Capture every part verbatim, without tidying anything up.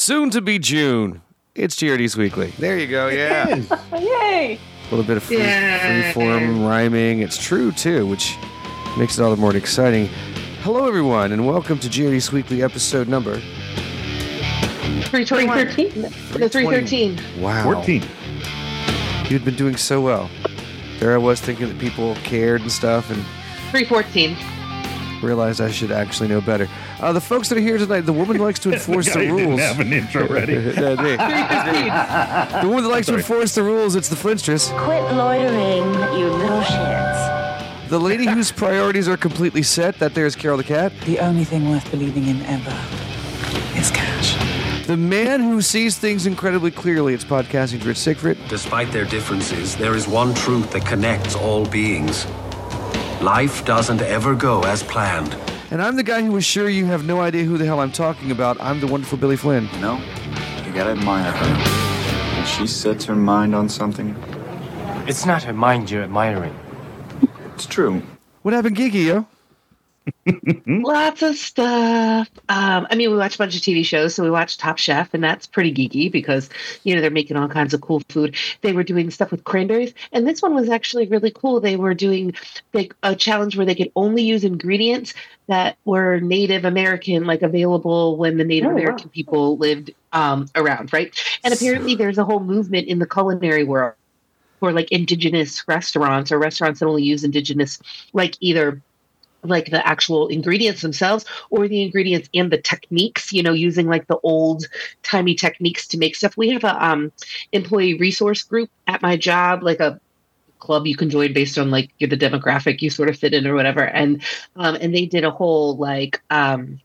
soon to be June. It's G R D's Weekly. There you go, yeah. Yay! A little bit of free, Yeah. free form rhyming. It's true, too, which makes it all the more exciting. Hello, everyone, and welcome to G R D's Weekly episode number three thirteen. No, three thirteen. Wow. fourteen. You'd been doing so well. There I was thinking that people cared and stuff, and three fourteen. realized I should actually know better. Uh, the folks that are here tonight, the woman who likes to enforce the, the guy rules. Didn't have an intro ready. Uh, me. The woman that likes Sorry. to enforce the rules, it's the Flintstress. Quit loitering, you little shits. The lady whose priorities are completely set, that there's Carol the Cat. The only thing worth believing in ever is cash. The man who sees things incredibly clearly, it's Podcasting's Rich Siegfried. Despite their differences, there is one truth that connects all beings. Life doesn't ever go as planned. And I'm the guy who is sure you have no idea who the hell I'm talking about. I'm the wonderful Billy Flynn. No, you gotta admire her. When she sets her mind on something, It's not her mind you're admiring. it's true. What happened, Geeky, yo? Lots of stuff. Um, I mean, we watch a bunch of T V shows. So we watched Top Chef, and that's pretty geeky because, you know, they're making all kinds of cool food. They were doing stuff with cranberries. And this one was actually really cool. They were doing like a challenge where they could only use ingredients that were Native American, like available when the Native Oh, wow. American people lived um, around, right? And apparently there's a whole movement in the culinary world for like indigenous restaurants or restaurants that only use indigenous, like either like the actual ingredients themselves or the ingredients and the techniques, you know, using like the old timey techniques to make stuff. We have a um, employee resource group at my job, like a club you can join based on like the demographic you sort of fit in or whatever. And, um, and they did a whole like, um,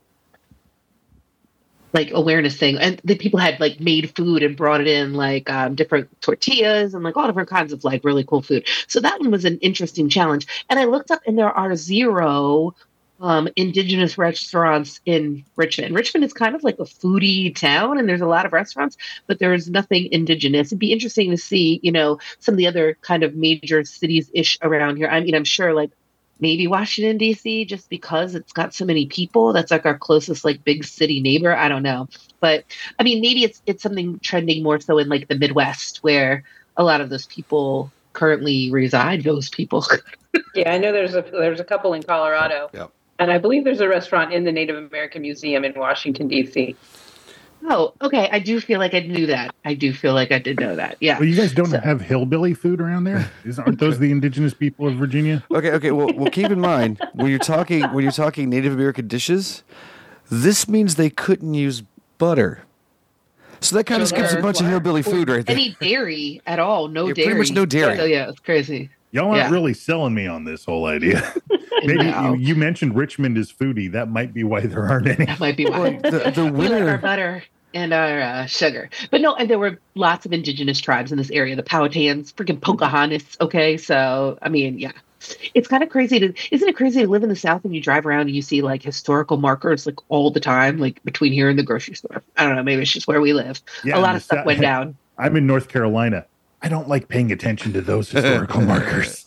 like awareness thing, and the people had like made food and brought it in like um, different tortillas and like all different kinds of like really cool food. So that one was an interesting challenge. And I looked up, and there are zero um, indigenous restaurants in Richmond. Richmond is kind of like a foodie town, and there's a lot of restaurants, but there's nothing indigenous. It'd be interesting to see, you know, some of the other kind of major cities ish around here. I mean, I'm sure like maybe Washington, D C, just because it's got so many people. That's like our closest like big city neighbor. I don't know. But I mean, maybe it's it's something trending more so in like the Midwest where a lot of those people currently reside, those people. Yeah, I know there's a there's a couple in Colorado. Yep. And I believe there's a restaurant in the Native American Museum in Washington, D C. Oh, okay. I do feel like I knew that. I do feel like I did know that. Yeah. Well, you guys don't So- have hillbilly food around there? Is, aren't those the indigenous people of Virginia? Okay, okay. Well, well, keep in mind when you're talking when you're talking Native American dishes, this means they couldn't use butter. So that kind of skips a Sugar, bunch of hillbilly food right there. Any dairy at all. No Yeah, dairy. pretty much no dairy. So, yeah, it's crazy. Y'all aren't Yeah. really selling me on this whole idea. Maybe No. you, you mentioned Richmond is foodie. That might be why there aren't any. That might be why. The, the We like our winner. butter and our uh, sugar. But no, and there were lots of indigenous tribes in this area. The Powhatans, freaking Pocahontas. Okay, so, I mean, yeah. It's kind of crazy to, isn't it crazy to live in the South and you drive around and you see like historical markers like all the time, like between here and the grocery store? I don't know, maybe it's just where we live. Yeah, A lot in of the stuff South- went down. I'm in North Carolina. I don't like paying attention to those historical markers.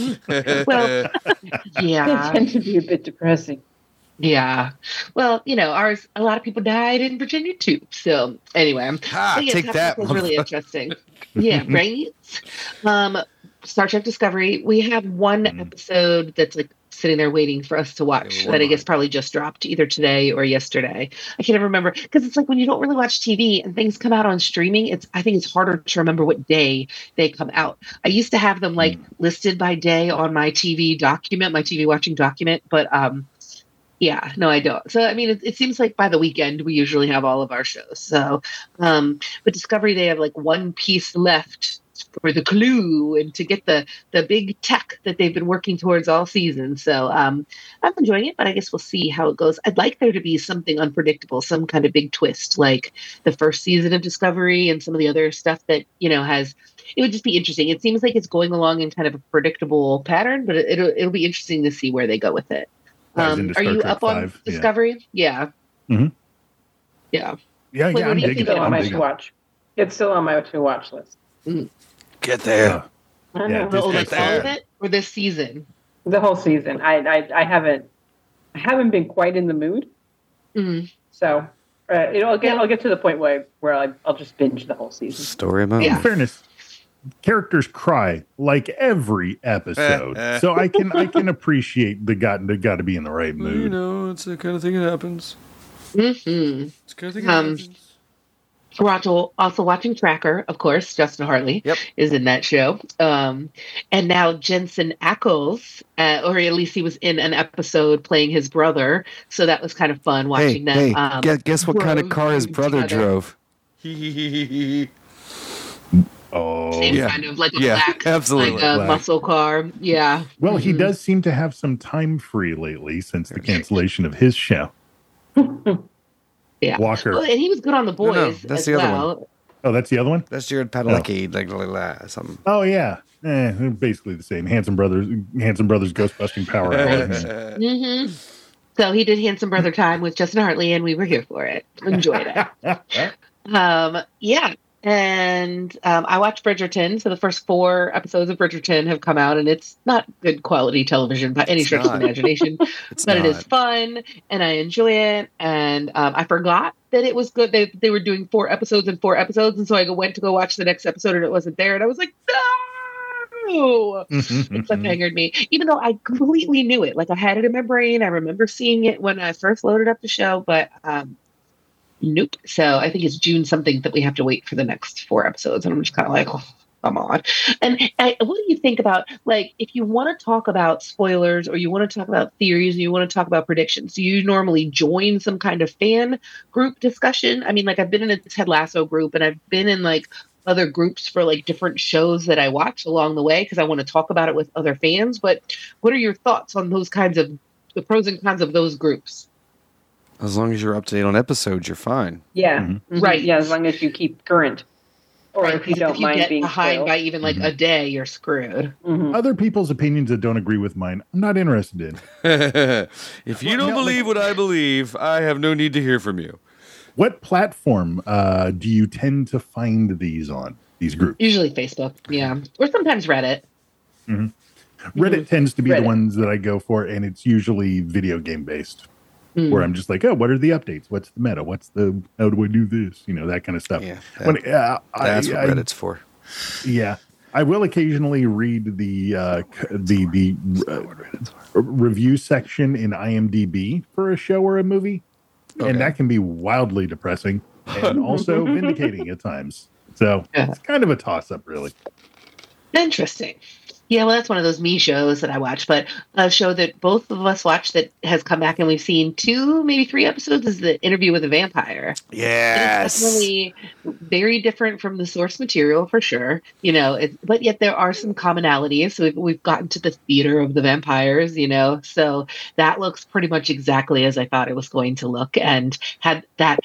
Well, They yeah. tend to be a bit depressing. Yeah. Well, you know, ours, a lot of people died in Virginia too. So anyway, Ha, but yeah, take Top that, Chef was really motherfucker. interesting. Yeah, right? Um, Star Trek Discovery, we have one Mm. episode that's like sitting there waiting for us to watch Yeah, that I one guess probably just dropped either today or yesterday. I can't even remember because it's like when you don't really watch T V and things come out on streaming, it's I think it's harder to remember what day they come out. I used to have them like listed by day on my T V document, my T V watching document, but um yeah, no, I don't. So, I mean, it, it seems like by the weekend, we usually have all of our shows. So, um, but Discovery, they have like one piece left for the clue and to get the, the big tech that they've been working towards all season. So, um, I'm enjoying it, but I guess we'll see how it goes. I'd like there to be something unpredictable, some kind of big twist, like the first season of Discovery and some of the other stuff that, you know, has, it would just be interesting. It seems like it's going along in kind of a predictable pattern, but it, it'll, it'll be interesting to see where they go with it. Ties Um, into are Star you Trek up on five, yeah. Discovery? Yeah. Mhm. Yeah. Yeah, Wait, yeah, what I'm do you digging think it. Still on I'm my digging to it. watch. It's still on my to watch list. Get there. I Yeah, know. just Oh, like get all of there. it or this season? The whole season. I, I I haven't I haven't been quite in the mood. Mm. So Uh, you know, I'll get I'll get to the point where where I, I'll just binge the whole season. Story mode. In fairness, characters cry like every episode, so I can I can appreciate the got the got to be in the right mood. You know, it's the kind of thing that happens. Mm-hmm. It's the kind of thing that Um, happens. We're also, also watching Tracker, of course. Justin Hartley Yep. is in that show. Um, and now Jensen Ackles, uh, or at least he was in an episode playing his brother. So that was kind of fun watching Hey, them. hey, um, guess, guess what kind of grow car his brother together. drove? Oh, Same yeah. kind of like a Yeah, black, absolutely. like a Black. muscle car. Yeah. well, he Mhm. does seem to have some time free lately since the cancellation of his show. Yeah. Walker. Well, and he was good on The No, Boys no, that's as the other well. Oh, that's the other one. That's Jared Padalecki, like, like, like something. Oh yeah, eh, they're basically the same. Handsome Brothers, Handsome Brothers, Ghostbusting Power Hour. hmm So he did Handsome Brother Time with Justin Hartley, and we were here for it. Enjoyed it. Um, yeah. And um, I watched Bridgerton. So the first four episodes of Bridgerton have come out, and it's not good quality television by any It's stretch not. of imagination, It's but not. it is fun, and I enjoy it. And um, I forgot that it was good. They they were doing four episodes and four episodes, and so I go- went to go watch the next episode, and it wasn't there, and I was like, no. It cliffhangered me, even though I completely knew it. Like I had it in my brain. I remember seeing it when I first loaded up the show, but um, nope. So I think it's June something that we have to wait for the next four episodes, and I'm just kind of like, oh, come on. And I, what do you think about, like, if you want to talk about spoilers or you want to talk about theories and you want to talk about predictions, do you normally join some kind of fan group discussion? I mean, like I've been in a Ted Lasso group, and I've been in like other groups for like different shows that I watch along the way because I want to talk about it with other fans. But what are your thoughts on those kinds of the pros and cons of those groups? As long as you're up to date on episodes, you're fine. Yeah. Mhm. Mhm. Right. Yeah, as long as you keep current. Or if you don't if you mind get being behind spoiled. by even like a day, you're screwed. Mhm. Other people's opinions that don't agree with mine, I'm not interested in. If you Well, don't no, believe what I believe, I have no need to hear from you. What platform uh, do you tend to find these on? These groups? Usually Facebook, yeah, or sometimes Reddit. Reddit tends to be the Reddit. ones that I go for, and it's usually video game based, Mm. where I'm just like, oh, what are the updates? What's the meta? What's the how do I do this? You know, that kind of stuff. Yeah, When, uh, That's I, what I- Reddit's for. Yeah, I will occasionally read the uh, c- the the uh, review section in IMDb for a show or a movie, Okay. and that can be wildly depressing and also vindicating at times. So Yeah. it's kind of a toss up, really. Interesting. Yeah, well, that's one of those me shows that I watch. But a show that both of us watch that has come back and we've seen two, maybe three episodes is The Interview with a Vampire. Yes. It's definitely very different from the source material for sure, you know. It, but yet there are some commonalities. So we've, we've gotten to the theater of the vampires, you know. So that looks pretty much exactly as I thought it was going to look, and had that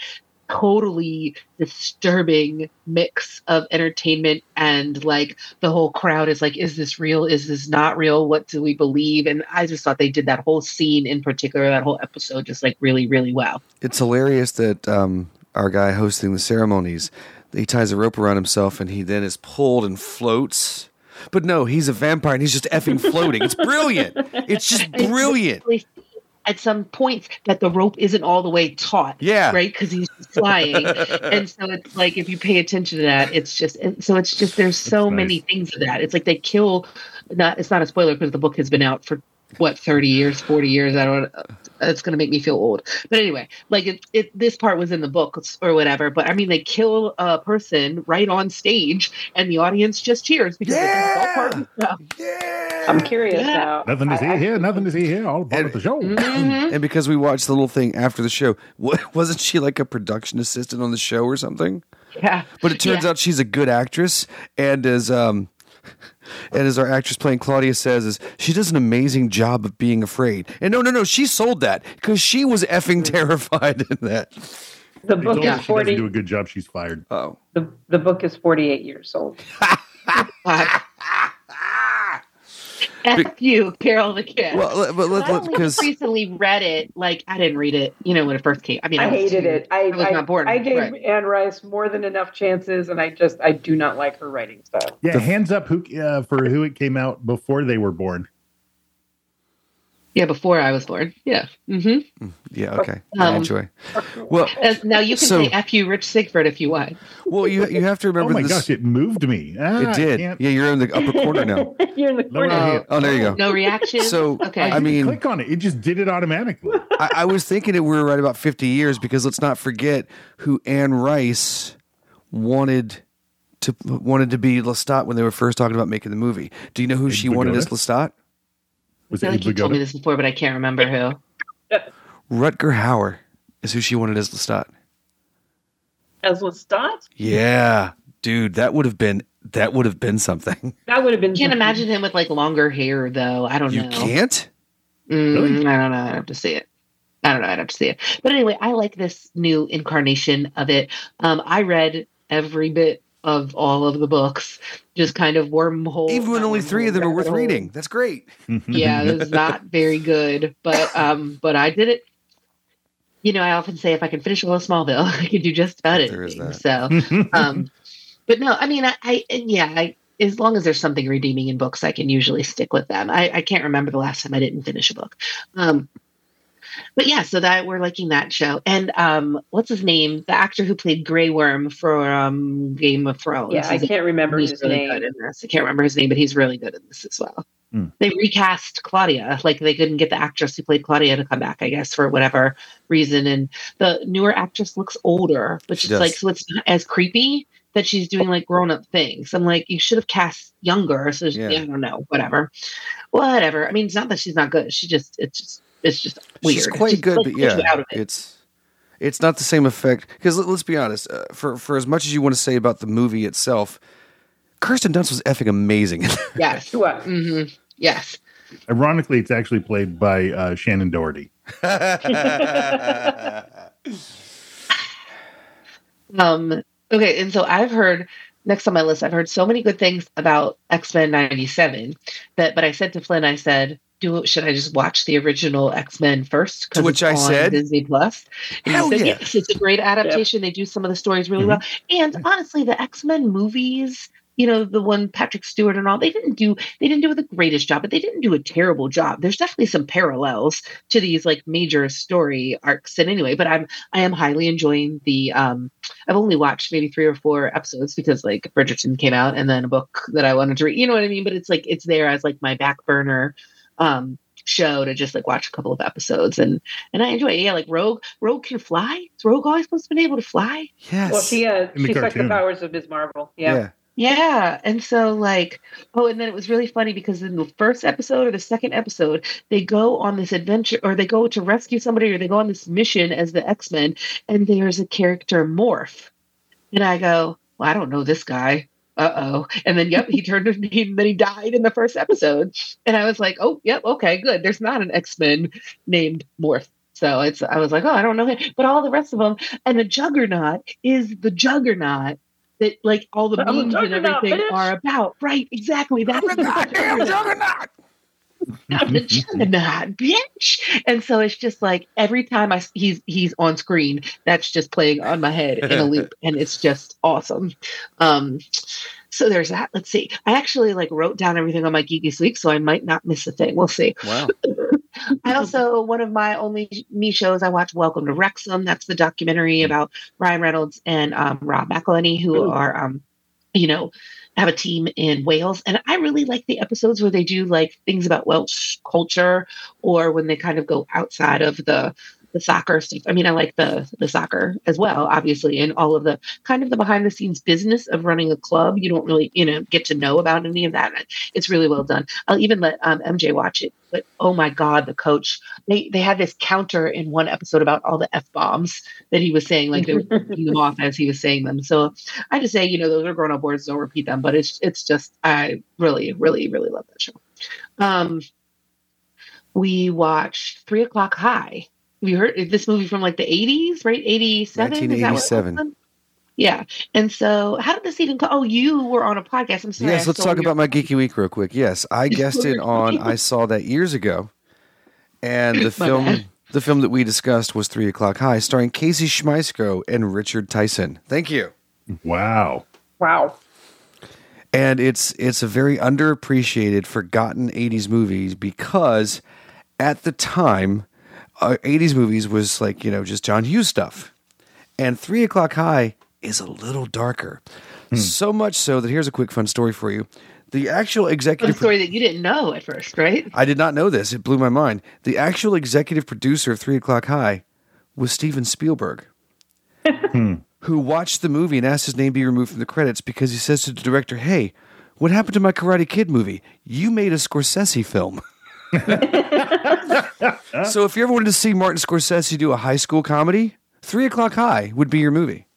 totally disturbing mix of entertainment and like the whole crowd is like, is this real? Is this not real? What do we believe? And I just thought they did that whole scene in particular, that whole episode, just like really, really well. It's hilarious that um, our guy hosting the ceremonies, he ties a rope around himself and he then is pulled and floats. But no, he's a vampire and he's just effing floating. It's brilliant. It's just brilliant. At some points that the rope isn't all the way taut. Yeah. Right. Because he's flying. And so it's like, if you pay attention to that, it's just, and so it's just, there's so nice. many things of that. It's like they kill, not, it's not a spoiler because the book has been out for what, thirty years, forty years. I don't, it's going to make me feel old. But anyway, like it, it, this part was in the book or whatever. But I mean, they kill a person right on stage and the audience just cheers because Yeah. they think it's all part of the show. Yeah. I'm curious Yeah. now. Nothing to I- see I- here, nothing to see here. All part And- of the show. Mhm. And because we watched the little thing after the show, wa- wasn't she like a production assistant on the show or something? Yeah. But it turns Yeah. out she's a good actress, and as um, and as our actress playing Claudia says, is she does an amazing job of being afraid. And no, no, no, she sold that because she was effing terrified in that. The They book told her is she forty. doesn't do a good job. She's fired. Oh, The, the book is forty-eight years old. Uh, F you, Carol the Kid. well, let- but let, I let, only because just recently read it. Like I didn't read it, you know, when it first came. I mean, I was hated too- it. I, was I, not born. I gave Right. Anne Rice more than enough chances, and I just I do not like her writing style. Yeah, hands up who uh, for who it came out before they were born. Yeah, before I was born. Yeah. Mm-hmm. Yeah, okay. I Um, enjoy. Well, Uh, now you can So- say F you, Rich Sigford, if you want. well, you you have to Oh remember my this. gosh, it moved me. Ah, It I did. can't- Yeah, you're in the upper corner now. You're in the No, corner. no, yeah. Oh, there you go. No reaction. So, okay. I, I didn't mean- click on it. It just did it automatically. I, I was thinking that we were right about fifty years because let's not forget who Anne Rice wanted to wanted to be Lestat when they were first talking about making the movie. Do you know who Abe she wanted as Vigoda? Lestat? Was I feel it like you told me Vigoda? this before, but I can't remember who. Rutger Hauer is who she wanted as Lestat. As Lestat? Yeah, dude, that would have been that would have been something. That would have been. I can't something. imagine him with like longer hair, though. I don't You know. can't? Mm, Really? I don't know. I'd have to see it. I don't know. I'd have to see it. But anyway, I like this new incarnation of it. Um, I read every bit of all of the books, just kind of wormhole. Even when not only wormhole, three of them are worth rabbit hole. reading. That's great. Yeah, it was not very good, but um, but I did it. You know, I often say if I can finish all of Smallville, I can do just about it. There is that. So, um, but no, I mean, I, I and yeah, I, as long as there's something redeeming in books, I can usually stick with them. I, I can't remember the last time I didn't finish a book. Um, but yeah, so that we're liking that show. And um, what's his name? The actor who played Grey Worm for um, Game of Thrones. Yeah, I He's- can't remember he's his really name. good in this. I can't remember his name, but he's really good in this as well. Hmm. They recast Claudia. Like they couldn't get the actress who played Claudia to come back, I guess, for whatever reason. And the newer actress looks older, but She she's like, does. so it's not as creepy that she's doing like grown up things. I'm like, you should have cast younger. So Yeah. yeah. I don't know, whatever, whatever. I mean, it's not that she's not good. She just, it's just, it's just weird. She's It quite just, good, like, but pulls you yeah, out of it. it's it's not the same effect. Because let, let's be honest, uh, for for as much as you want to say about the movie itself, Kirsten Dunst was effing amazing. Yes. What? hmm Yes. Ironically, it's actually played by uh, Shannon Doherty. Um, okay, and so I've heard next on my list, I've heard so many good things about X-Men ninety-seven that, but I said to Flynn, I said, "Do should I just watch the original X-Men first?" To which it's I on said, Disney Plus. And hell he said, yeah. yes, it's a great adaptation. They do some of the stories really well, and honestly, the X-Men movies. You know, the one Patrick Stewart and all, they didn't do they didn't do the greatest job, but they didn't do a terrible job. There's definitely some parallels to these like major story arcs. And anyway, but I'm I am highly enjoying the um I've only watched maybe three or four episodes because like Bridgerton came out and then a book that I wanted to read. You know what I mean? But it's like it's there as like my back burner um show to just like watch a couple of episodes and and I enjoy it. Yeah, like Rogue Rogue can fly. Is Rogue always supposed to be able to fly? Yes. Well, she uh, In the she's like the cartoon. powers of Miz Marvel. Yeah. yeah. Yeah. And so like, oh, and then it was really funny because in the first episode or the second episode, they go on this adventure or they go to rescue somebody or they go on this mission as the X-Men and there's a character Morph. And I go, well, I don't know this guy. Uh-oh. And then, yep, he turned and he, then he died in the first episode. And I was like, oh, yep, okay, good. There's not an X-Men named Morph. So it's, I was like, oh, I don't know him. But all the rest of them, and the Juggernaut is the Juggernaut that like all the I'm a memes and Juggernaut, everything bitch. are about. Right, exactly. That's the Goddamn juggernaut. I'm the Juggernaut, bitch. And so it's just like every time I he's he's on screen, that's just playing on my head in a loop, and it's just awesome. Um, so there's that. Let's see. I actually like wrote down everything on my Geeky Week, so I might not miss a thing. We'll see. Wow. I also one of my only me shows I watch Welcome to Wrexham. That's the documentary about Ryan Reynolds and um, Rob McElhenney, who Ooh. are um, you know. have a team in Wales. And I really like the episodes where they do like things about Welsh culture or when they kind of go outside of the the soccer stuff. I mean, I like the the soccer as well, obviously, and all of the kind of the behind the scenes business of running a club. You don't really, you know, get to know about any of that. It's really well done. I'll even let um, M J watch it. But oh my God, the coach, they, they had this counter in one episode about all the F bombs that he was saying, like they were repeating them off as he was saying them. So I just say, you know, those are grown up words, don't repeat them. But it's it's just, I really, really, really love that show. Um, we watched Three O'Clock High. Have you heard this movie from like the eighties, right? eighty-seven? nineteen eighty-seven. Yeah. And so how did this even come? Oh, you were on a podcast. I'm sorry. Yes, I let's stole talk your- about my Geeky Week real quick. Yes, I guested on I Saw That years ago. And the My film bad. the film that we discussed was Three O'Clock High, starring Casey Schmeisko and Richard Tyson. Thank you. Wow. Wow. And it's it's a very underappreciated, forgotten eighties movie because at the time, uh, eighties movies was like, you know, just John Hughes stuff. And Three O'Clock High is a little darker. Hmm. So much so that here's a quick fun story for you. The actual executive... A story that you didn't know at first, right? I did not know this. It blew my mind. The actual executive producer of Three O'Clock High was Steven Spielberg, hmm. who watched the movie and asked his name be removed from the credits because he says to the director, hey, what happened to my Karate Kid movie? You made a Scorsese film. So if you ever wanted to see Martin Scorsese do a high school comedy, Three O'Clock High would be your movie.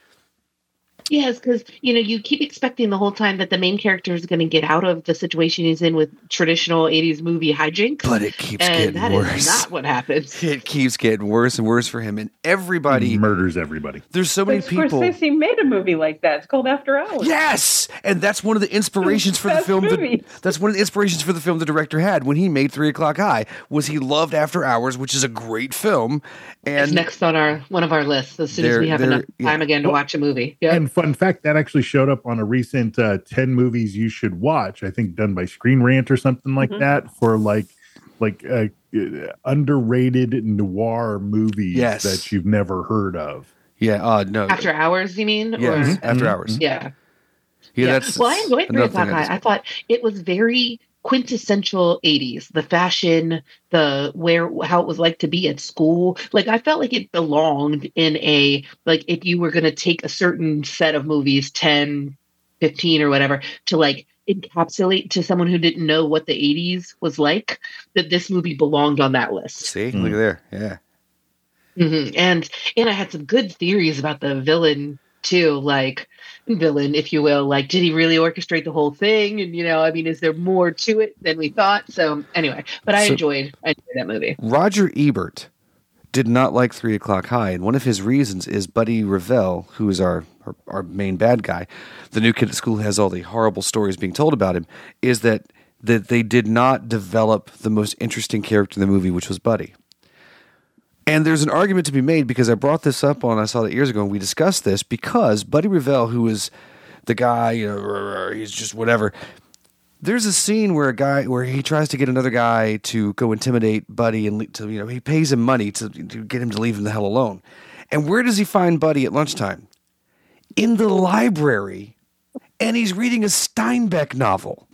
Yes, because, you know, you keep expecting the whole time that the main character is going to get out of the situation he's in with traditional eighties movie hijinks. But it keeps and getting that worse. Is not what happens. It keeps getting worse and worse for him. And everybody... He murders everybody. There's so many but people... Scorsese made a movie like that. It's called After Hours. Yes! And that's one of the inspirations for the film. The, that's one of the inspirations for the film the director had when he made Three O'Clock High, was he loved After Hours, which is a great film. And it's next on our one of our lists as soon as we have enough time yeah. again to watch a movie. Yep. And fun fact, that actually showed up on a recent uh, ten movies you should watch, I think done by Screen Rant or something like mm-hmm. that, for like like uh, uh, underrated noir movies yes. that you've never heard of. Yeah, uh, no. After Hours, you mean? Yeah, or? After mm-hmm. Hours. Yeah. Yeah, yeah. that's well, I enjoyed Three O'Clock High. I thought it was very quintessential eighties, the fashion, the where how it was like to be at school. Like I felt like it belonged in a, like if you were going to take a certain set of movies, ten, fifteen or whatever, to like encapsulate to someone who didn't know what the eighties was like, that this movie belonged on that list. See, mm. look at there. Yeah. Mm-hmm. And and I had some good theories about the villain too, like villain, if you will. Like, did he really orchestrate the whole thing? And, you know, I mean, is there more to it than we thought? So anyway, but I so, enjoyed, I enjoyed that movie. Roger Ebert did not like Three O'Clock High, and one of his reasons is Buddy Revell, who is our, our our main bad guy, the new kid at school who has all the horrible stories being told about him, is that that they did not develop the most interesting character in the movie, which was Buddy. And there's an argument to be made, because I brought this up on, I saw that years ago, and we discussed this, because Buddy Revell, who is the guy, you know, he's just whatever. There's a scene where a guy, where he tries to get another guy to go intimidate Buddy, and to, you know, he pays him money to, to get him to leave him the hell alone. And where does he find Buddy at lunchtime? In the library, and he's reading a Steinbeck novel.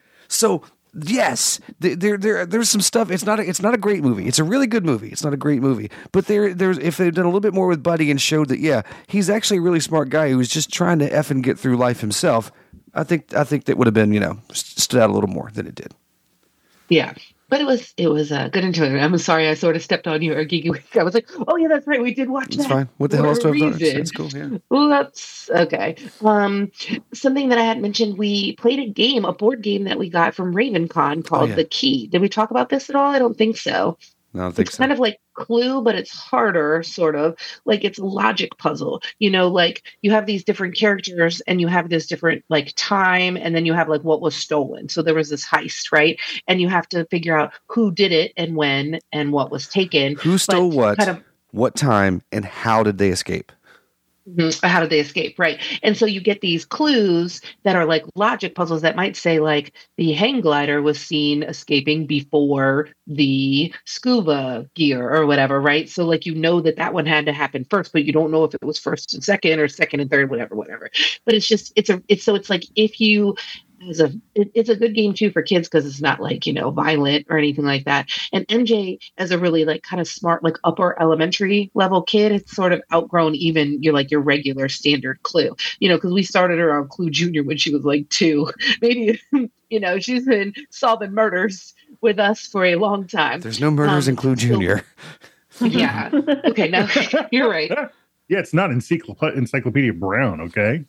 So yes, there, there, there's some stuff. It's not, a, it's not a great movie. It's a really good movie. It's not a great movie. But there, there's, if they'd done a little bit more with Buddy and showed that, yeah, he's actually a really smart guy who's just trying to effing get through life himself, I think, I think that would have been, you know, stood out a little more than it did. Yeah. But it was it was a good enjoyment. I'm sorry I sort of stepped on your geeky week. I was like, oh yeah, that's right. We did watch that's that. That's fine. What the hell else do I have done? That's cool. Yeah. Well, that's okay. Um, something that I had mentioned, we played a game, a board game that we got from RavenCon called oh, yeah. The Key. Did we talk about this at all? I don't think so. No, I don't think it's so. kind of like Clue, but it's harder, sort of. Like it's a logic puzzle. You know, like you have these different characters and you have this different like time, and then you have like what was stolen. So there was this heist, right? And you have to figure out who did it and when and what was taken. Who stole but what, kind of, what time, and how did they escape? Mm-hmm. How did they escape? Right. And so you get these clues that are like logic puzzles that might say like the hang glider was seen escaping before the scuba gear or whatever. Right. So like, you know that that one had to happen first, but you don't know if it was first and second or second and third, whatever, whatever. But it's just, it's a, it's so it's like if you, as a, it, it's a good game too for kids because it's not like, you know, violent or anything like that. And M J, as a really like kind of smart, like upper elementary level kid, it's sort of outgrown even your like your regular standard Clue, you know, because we started her on Clue Junior when she was like two. Maybe, you know, she's been solving murders with us for a long time. There's no murders um, in Clue Junior So, yeah. Okay. No, you're right. Yeah, it's not Encyclop- Encyclopedia Brown. Okay.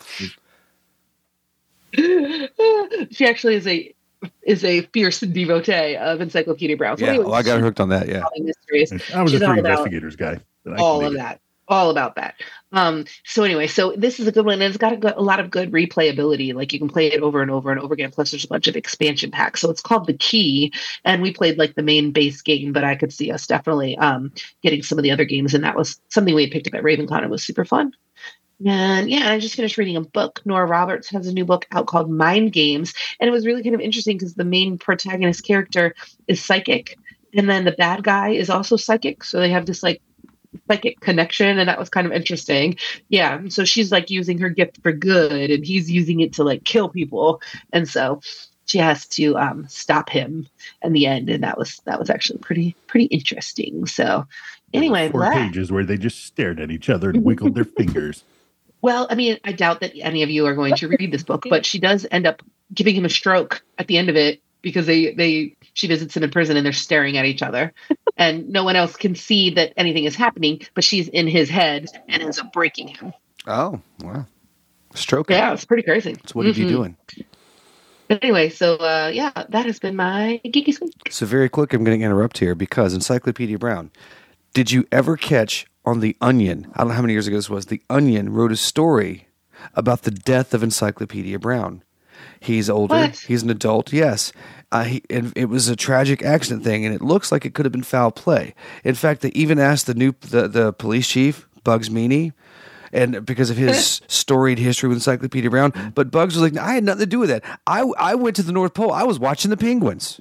She actually is a is a fierce devotee of Encyclopedia Brown. So yeah, anyway, well, I got hooked on that. Yeah, mysteries. I was She's a Three Investigators guy. All of that, all about that. Um, so anyway, so this is a good one, and it's got a, good, a lot of good replayability. Like you can play it over and over and over again. Plus, there's a bunch of expansion packs. So it's called The Key, and we played like the main base game, but I could see us definitely um, getting some of the other games, and that was something we had picked up at RavenCon. It was super fun. And yeah, I just finished reading a book. Nora Roberts has a new book out called Mind Games. And it was really kind of interesting because the main protagonist character is psychic. And then the bad guy is also psychic, so they have this like psychic connection, and that was kind of interesting. Yeah, so she's like using her gift for good, and he's using it to like kill people, and so she has to um, stop him in the end, and that was that was actually pretty pretty interesting. So anyway, four blah. pages where they just stared at each other and wiggled their fingers. Well, I mean, I doubt that any of you are going to read this book, but she does end up giving him a stroke at the end of it because they, they she visits him in prison and they're staring at each other. And no one else can see that anything is happening, but she's in his head and ends up breaking him. Oh, wow. Stroke. Yeah, it's pretty crazy. So what are you doing? But anyway, so uh, yeah, that has been my Geeky Squeak. So very quick, I'm going to interrupt here because Encyclopedia Brown, did you ever catch on The Onion, I don't know how many years ago this was, The Onion wrote a story about the death of Encyclopedia Brown. He's older. What? He's an adult, yes. Uh, he, it, it was a tragic accident thing, and it looks like it could have been foul play. In fact, they even asked the new the, the police chief, Bugs Meany, and because of his storied history with Encyclopedia Brown, but Bugs was like, I had nothing to do with that. I, I went to the North Pole. I was watching the penguins.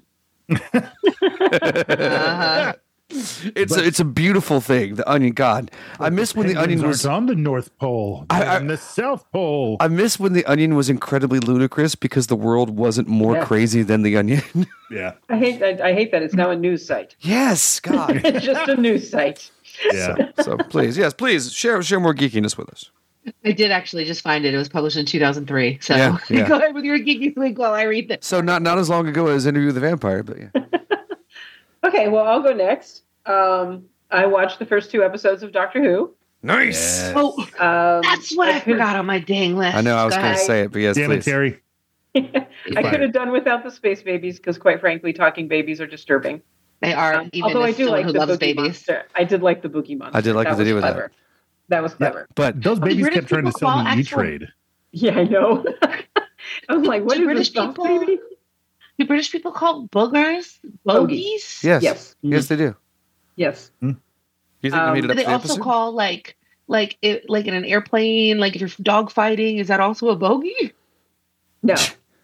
uh-huh. It's a, it's a beautiful thing. The Onion, God, I miss when the Onion was on the North Pole. I, I, on the South Pole. I miss when the Onion was incredibly ludicrous because the world wasn't more Yeah. crazy than the Onion. Yeah. I hate I, I hate that it's now a news site. Yes, God. It's just a news site. Yeah. So please, yes, please share share more geekiness with us. I did actually just find it. It was published in two thousand three. So Yeah, yeah. go ahead with your Geeky Squeak while I read this. So not not as long ago as Interview with the Vampire, but yeah. Okay, well, I'll go next. Um, I watched the first two episodes of Doctor Who. Nice. Yeah. Oh, Um, that's what I, could- forgot on my dang list. I know I was going to Guy. say it, but yes, Damn it, please. Terry. I could have done without the space babies because, quite frankly, talking babies are disturbing. They are, Um, even although I as do someone like who the loves Boogie babies. Monster. I did like the Boogie Monster. I did like what they was did with that. clever. That was clever. But Those babies British kept trying to people sell call me actual- E-Trade. Yeah, I know. I was like, what Do is British this people- baby? Do British people call boogers bogies? yes, Yes. yes, they do. Yes. You think Um, you made it Do up they for the also episode? call like like it, like in an airplane, like if you're dog fighting, is that also a bogey? No.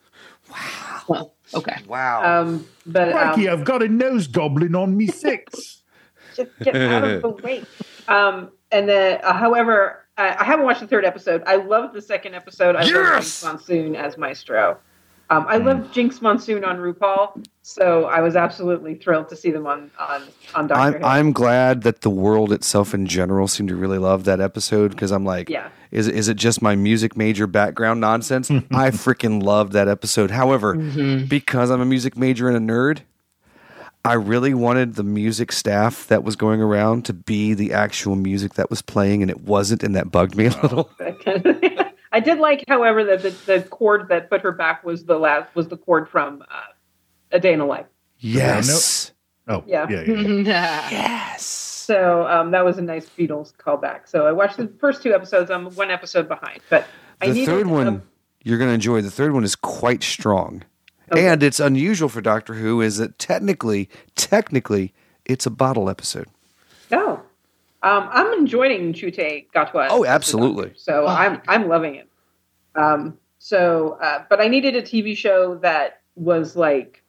Well, okay. Wow. Um, but um, Crikey, I've got a nose goblin on me six. just get out of the way. Um, and then, uh, however, I, I haven't watched the third episode. I loved the second episode. I love Yes! Jinx Monsoon as Maestro. Um, I love Jinx Monsoon on RuPaul, so I was absolutely thrilled to see them on on on Doctor I'm Who. I'm glad that the world itself in general seemed to really love that episode because I'm like, Yeah. is is it just my music major background nonsense? I freaking loved that episode. However, because I'm a music major and a nerd, I really wanted the music staff that was going around to be the actual music that was playing, and it wasn't, and that bugged me a little. I did like, however, that the, the chord that put her back was the last was the chord from uh, A Day in the Life. Yes, Oh, Yeah. yeah, yeah. yeah. yes. So um, that was a nice Beatles callback. So I watched the first two episodes. I'm one episode behind, but I The needed third one a- you're going to enjoy. The third one is quite strong. Okay. And it's unusual for Doctor Who is that technically, technically, it's a bottle episode. No, um, I'm enjoying Chute Gatwa. Oh, absolutely. So I'm I'm loving it. Um, so, uh, but I needed a T V show that was like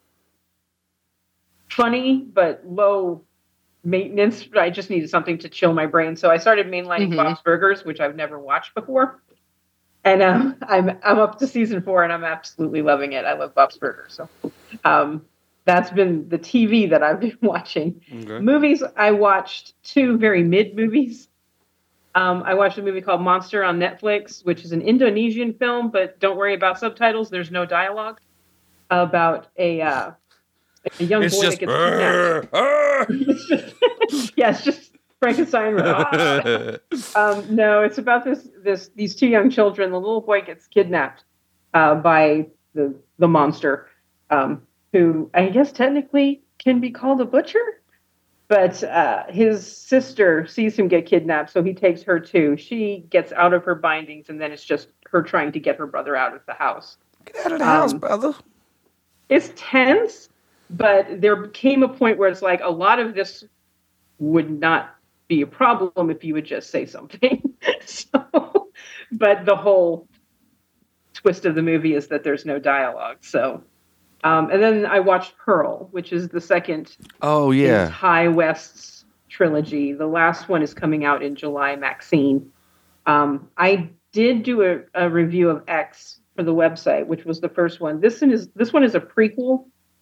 funny but low maintenance. I just needed something to chill my brain. So I started mainlining Mhm. Bob's Burgers, which I've never watched before. And um, I'm I'm up to season four, and I'm absolutely loving it. I love Bob's Burgers. So um, that's been the T V that I've been watching. Okay. Movies, I watched two very mid movies. Um, I watched a movie called Monster on Netflix, which is an Indonesian film, but don't worry about subtitles. There's no dialogue. About a uh, a young It's boy just, that gets kidnapped. It's just- yeah, it's just Frankenstein. um, no, it's about this this these two young children. The little boy gets kidnapped uh, by the the monster, um, who I guess technically can be called a butcher. But uh, his sister sees him get kidnapped, so he takes her too. She gets out of her bindings, and then it's just her trying to get her brother out of the house. Get out of the house, Um, brother. It's tense, but there came a point where it's like a lot of this would not be a problem if you would just say something. so, but the whole twist of the movie is that there's no dialogue. So Um, and then I watched Pearl, which is the second Oh in yeah. Ty West's trilogy. The last one is coming out in July, Maxine. Um, I did do a, a review of X for the website, which was the first one. This one is this one is a prequel.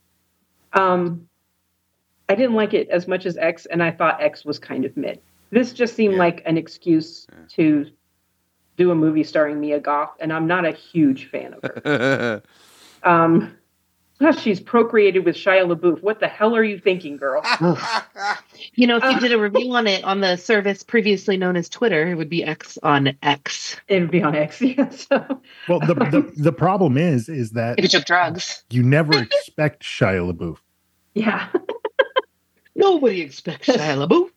Um, I didn't like it as much as X, and I thought X was kind of mid. This just seemed Yeah. like an excuse yeah. to do a movie starring Mia Goth, and I'm not a huge fan of her. um, plus, she's procreated with Shia LaBeouf. What the hell are you thinking, girl? You know, if you did a review on it on the service previously known as Twitter, it would be X on X. It would be on X, yeah. So. Well, the, the the problem is, is that if you took drugs, you never expect Shia LaBeouf. Yeah. Nobody expects Shia LaBeouf.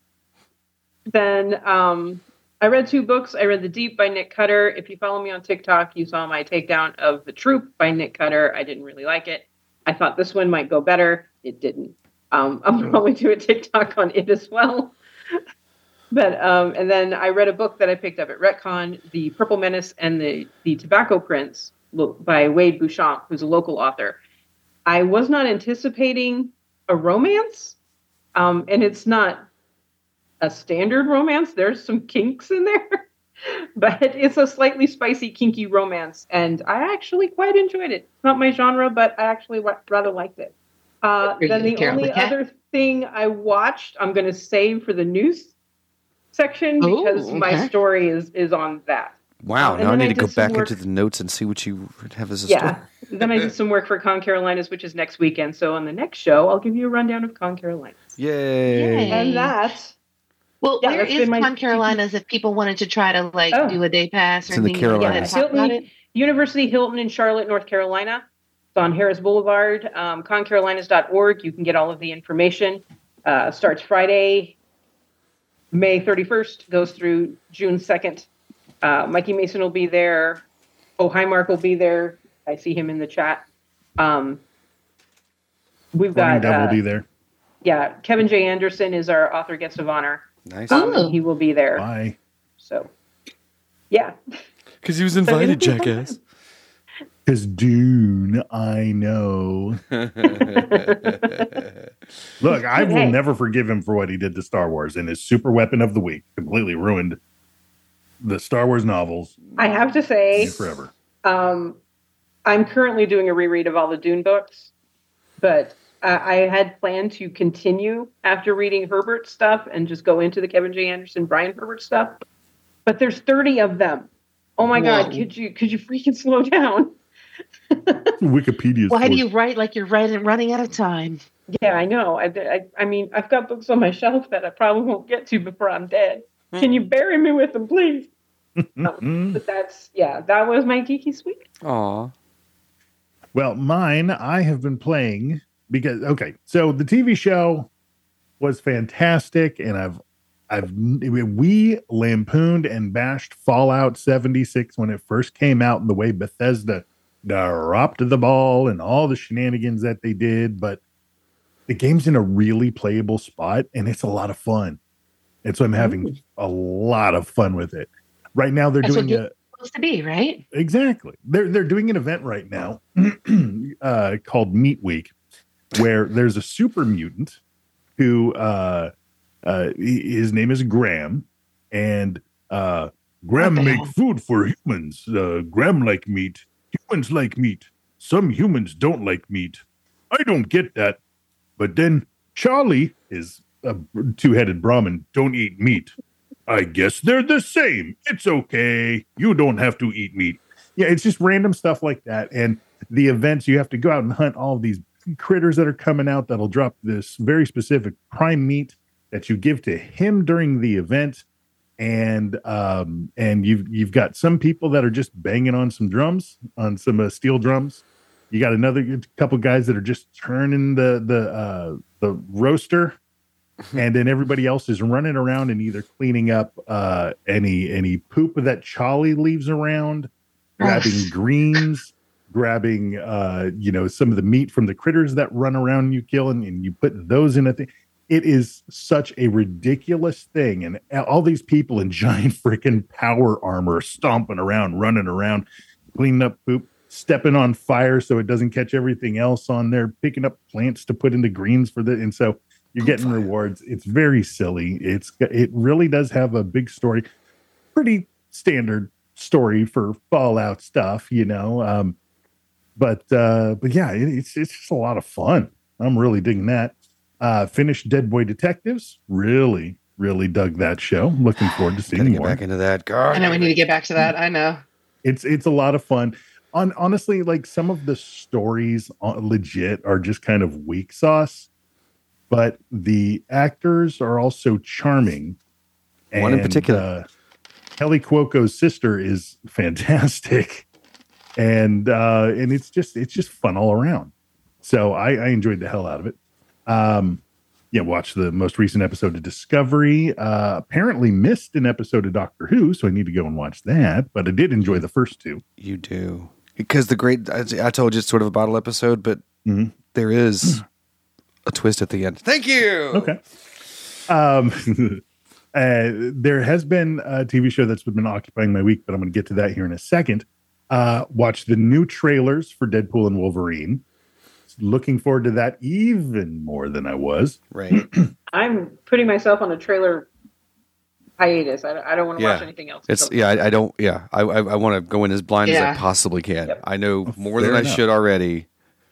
Then um, I read two books. I read The Deep by Nick Cutter. If you follow me on TikTok, you saw my takedown of The Troop by Nick Cutter. I didn't really like it. I thought this one might go better. It didn't. Um, I'll probably do a TikTok on it as well. But um, and then I read a book that I picked up at Retcon, The Purple Menace and the, the Tobacco Prince by Wade Bouchamp, who's a local author. I was not anticipating a romance, um, and it's not a standard romance. There's some kinks in there, but it's a slightly spicy, kinky romance, and I actually quite enjoyed it. It's not my genre, but I actually w- rather liked it. Uh, then the only other thing I watched, I'm going to save for the news section because Ooh, okay. my story is is on that. Wow, um, now I need I to go back work, into the notes and see what you have as a yeah. story. Then I did some work for Con Carolinas, which is next weekend. So on the next show, I'll give you a rundown of Con Carolinas. Yay! Yay. And that... Well, yeah, where is Con Carolinas if people wanted to try to like oh. do a day pass or it's in the Carolinas. Yeah, Hilton, University Hilton in Charlotte, North Carolina. It's on Harris Boulevard. Um, con carolinas dot org. You can get all of the information. Uh, starts Friday, May thirty-first, goes through June second. Uh, Mikey Mason will be there. Oh, Highmark will be there. I see him in the chat. Um, we've Morning got... Dove uh, will be there. Yeah, Kevin J. Anderson is our author guest of honor. Nice. Um, and he will be there. Bye. So, yeah. Because he was invited, so jackass. Because Dune, I know. Look, I will hey. never forgive him for what he did to Star Wars and his super weapon of the week. Completely ruined the Star Wars novels. I have to say, forever. Um, I'm currently doing a reread of all the Dune books, but uh, I had planned to continue after reading Herbert's stuff and just go into the Kevin J. Anderson, Brian Herbert stuff. But there's thirty of them. Oh my Whoa. God! Could you could you freaking slow down? Wikipedia. Why do you write like you're writing, running out of time? Yeah, I know. I, I, I mean, I've got books on my shelf that I probably won't get to before I'm dead. Can you bury me with them, please? um, but that's, yeah, that was my geeky week. Aw. Well, mine, I have been playing because, okay, so the T V show was fantastic, and I've, I've, we lampooned and bashed Fallout seventy-six when it first came out and the way Bethesda dropped the ball and all the shenanigans that they did, but the game's in a really playable spot and it's a lot of fun. And so I'm having Ooh. a lot of fun with it. Right now they're That's doing what a it's supposed to be, right? Exactly. They're they're doing an event right now uh, called Meat Week, where there's a super mutant who uh, uh, his name is Graham, and uh, Graham make food for humans. Uh, Graham like meat. Humans like meat. Some humans don't like meat. I don't get that. But then Charlie is a two-headed Brahmin. Don't eat meat. I guess they're the same. It's okay. You don't have to eat meat. Yeah, it's just random stuff like that. And the events, you have to go out and hunt all of these critters that are coming out that'll drop this very specific prime meat that you give to him during the event. And um, and you've you've got some people that are just banging on some drums, on some uh, steel drums. You got another couple guys that are just turning the the uh, the roaster, and then everybody else is running around and either cleaning up uh, any any poop that Charlie leaves around, grabbing greens, grabbing uh, you know some of the meat from the critters that run around you killing, and you put those in a thing. It is such a ridiculous thing, and all these people in giant freaking power armor stomping around, running around, cleaning up poop. stepping on fire so it doesn't catch everything else on there, picking up plants to put into greens for the, and so you're getting rewards. It's very silly. It's it really does have a big story, pretty standard story for Fallout stuff, you know. Um, but uh, but yeah, it, it's it's just a lot of fun. I'm really digging that. Uh, finished Dead Boy Detectives. Really, really dug that show. Looking forward to seeing Gotta get more. back into that. God. I know we need to get back to that. I know. It's it's a lot of fun. On honestly, like some of the stories, uh, legit, are just kind of weak sauce, but the actors are also charming. One in And, particular. uh, Kelly Cuoco's sister is fantastic, and uh, and it's just it's just fun all around. So I, I enjoyed the hell out of it. Um, yeah, watched the most recent episode of Discovery. Uh, apparently missed an episode of Doctor Who, so I need to go and watch that. But I did enjoy the first two. You do. Because the great, I, I told you it's sort of a bottle episode, but Mhm. there is a twist at the end. Thank you. Okay. Um, uh, there has been a T V show that's been occupying my week, but I'm going to get to that here in a second. Uh, watch the new trailers for Deadpool and Wolverine. Looking forward to that even more than I was. Right. I'm putting myself on a trailer hiatus. I, I don't want to Yeah. watch anything else. It's until- yeah. I, I don't. Yeah. I I, I want to go in as blind as Yeah. I possibly can. Yep. I know more Fair than I enough. should already.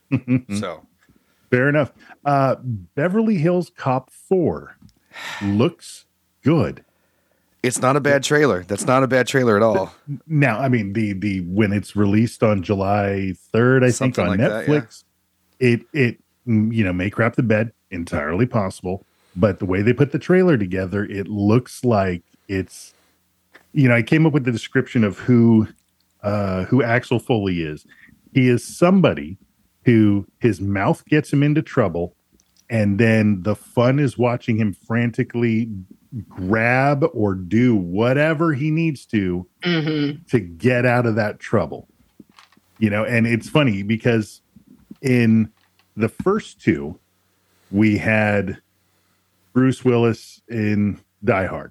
So Fair enough. Uh, Beverly Hills Cop four looks good. it's not a bad trailer. That's not a bad trailer at all. Now, I mean, the the when it's released on July third, I Something think on like that, yeah. Netflix, it it mm, you know may crap the bed, entirely possible. But the way they put the trailer together, it looks like it's you know I came up with the description of who uh, who Axel Foley is. He is somebody who his mouth gets him into trouble, and then the fun is watching him frantically grab or do whatever he needs to Mm-hmm. to get out of that trouble. You know, and it's funny because in the first two, we had Bruce Willis in Die Hard.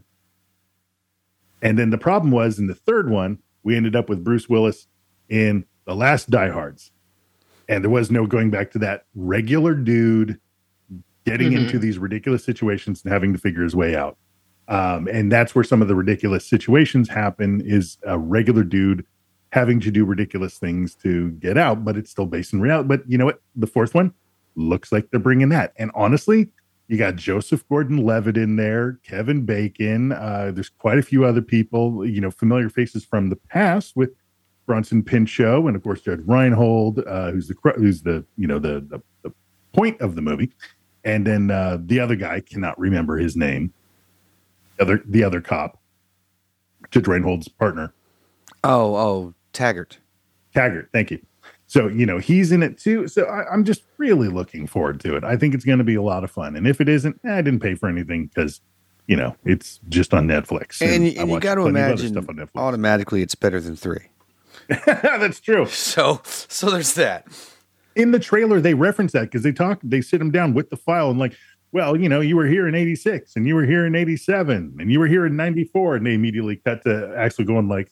And then the problem was in the third one, we ended up with Bruce Willis in the last Die Hards. And there was no going back to that regular dude getting Mhm. into these ridiculous situations and having to figure his way out. Um, and that's where some of the ridiculous situations happen, is a regular dude having to do ridiculous things to get out, but it's still based in reality. But you know what? The fourth one looks like they're bringing that. And honestly, you got Joseph Gordon-Levitt in there, Kevin Bacon. Uh, there's quite a few other people, you know, familiar faces from the past with Bronson Pinchot, and of course Judge Reinhold, uh, who's the who's the you know the, the the point of the movie, and then uh, the other guy, cannot remember his name. The other the other cop, Judge Reinhold's partner, Oh, oh, Taggart. Taggart. Thank you. So you know he's in it too. So I, I'm just really looking forward to it. I think it's going to be a lot of fun. And if it isn't, eh, I didn't pay for anything because you know it's just on Netflix. And, I you- and you watch got to plenty of other imagine stuff on Netflix. automatically it's better than three. That's true. So so there's that. In the trailer, they reference that because they talk, they sit him down with the file and like, well, you know, you were here in eighty-six and you were here in eighty-seven and you were here in ninety-four. And they immediately cut to Axel going like,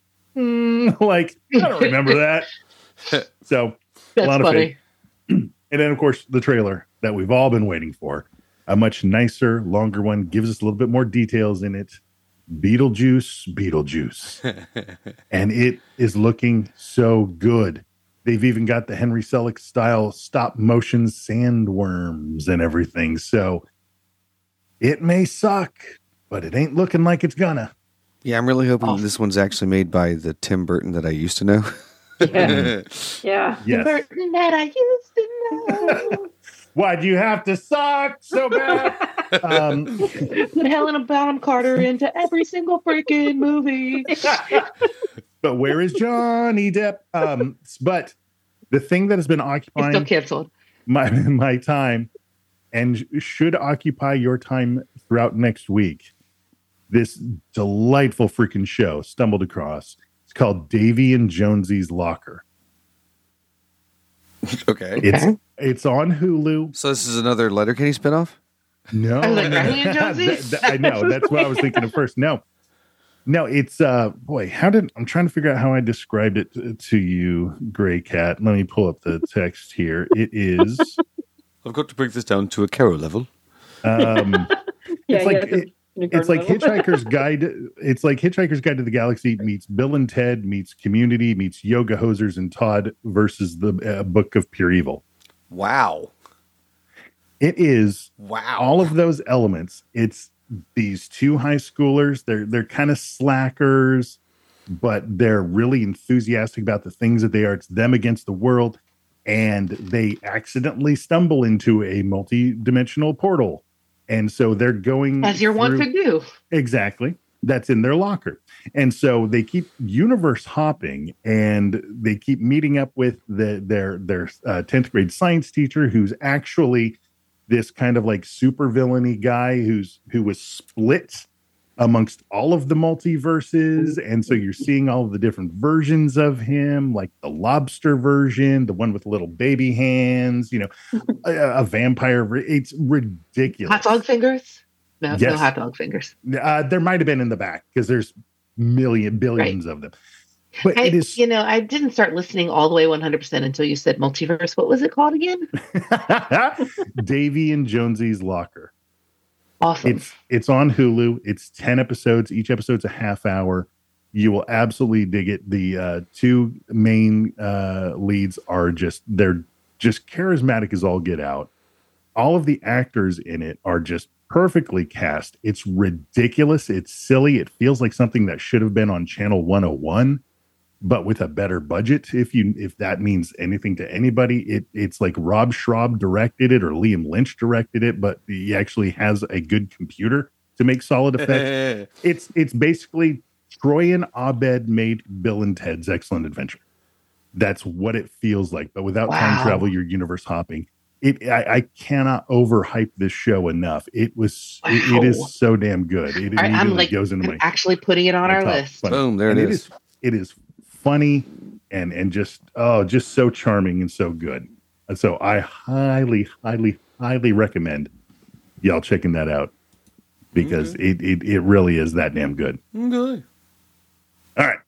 mm, like, I don't remember that. So That's a lot funny. of faith. And then, of course, the trailer that we've all been waiting for, a much nicer, longer one, gives us a little bit more details in it. Beetlejuice, Beetlejuice. And it is looking so good. They've even got the Henry Selick style stop motion sandworms and everything. So it may suck, but it ain't looking like it's gonna. Yeah, I'm really hoping Oh. this one's actually made by the Tim Burton that I used to know. Yeah. yeah. Yes. Burton that I used to know. Why'd you have to suck so bad? um, Put Helena Bonham Carter into every single freaking movie. but where is Johnny Depp? Um, but the thing that has been It's still occupying canceled. my my time and should occupy your time throughout next week, this delightful freaking show stumbled across. It's called Davy and Jonesy's Locker. Okay. It's it's on Hulu. So this is another Letterkenny spinoff? No, I was like, Riley and Jonesy? That- that- I know. That's what I was thinking of first. No, No, it's uh boy, how did I'm trying to figure out how I described it to, to you, Gray Cat. Let me pull up the text here. It is I've got to break this down to a Caro level. um Yeah, it's like yeah, it, it's like Hitchhiker's Guide. It's like Hitchhiker's Guide to the Galaxy meets Bill and Ted meets Community meets Yoga Hosers and Todd versus the uh, Book of Pure Evil. Wow. It is wow. all of those elements. It's these two high schoolers. They're they're kind of slackers, but they're really enthusiastic about the things that they are. It's them against the world, and they accidentally stumble into a multi-dimensional portal, and so they're going as you're wont to do. Exactly. That's in their locker. And so they keep universe hopping, and they keep meeting up with the, their their uh, tenth grade science teacher, who's actually this kind of like super villainy guy who's who was split amongst all of the multiverses. And so you're seeing all of the different versions of him, like the lobster version, the one with little baby hands, you know, a, a vampire. It's ridiculous. Hot dog fingers? No, Yes. no hot dog fingers. Uh, there might have been in the back because there's million billions Right. of them. But I, it is you know, I didn't start listening all the way one hundred percent until you said multiverse. What was it called again? Davy and Jonesy's Locker. Awesome. It's it's on Hulu. It's ten episodes. Each episode's a half hour. You will absolutely dig it. The uh, two main uh, leads are just they're just charismatic as all get out. All of the actors in it are just perfectly cast. It's ridiculous. It's silly. It feels like something that should have been on Channel one oh one, but with a better budget. If you if that means anything to anybody, it it's like Rob Schraub directed it or Liam Lynch directed it, but he actually has a good computer to make solid effects. it's it's basically Troy and Abed made Bill and Ted's Excellent Adventure. That's what it feels like, but without Wow. time travel, you're universe hopping. It I, I cannot overhype this show enough. It was it, it Wow. is so damn good. It All right, I'm immediately like goes into I'm my actually putting it on my our top list. funny. Boom, there And it it is. is. It is funny and and just oh, just so charming and so good. And so I highly, highly, highly recommend y'all checking that out because Okay. it, it it really is that damn good. Okay. All right,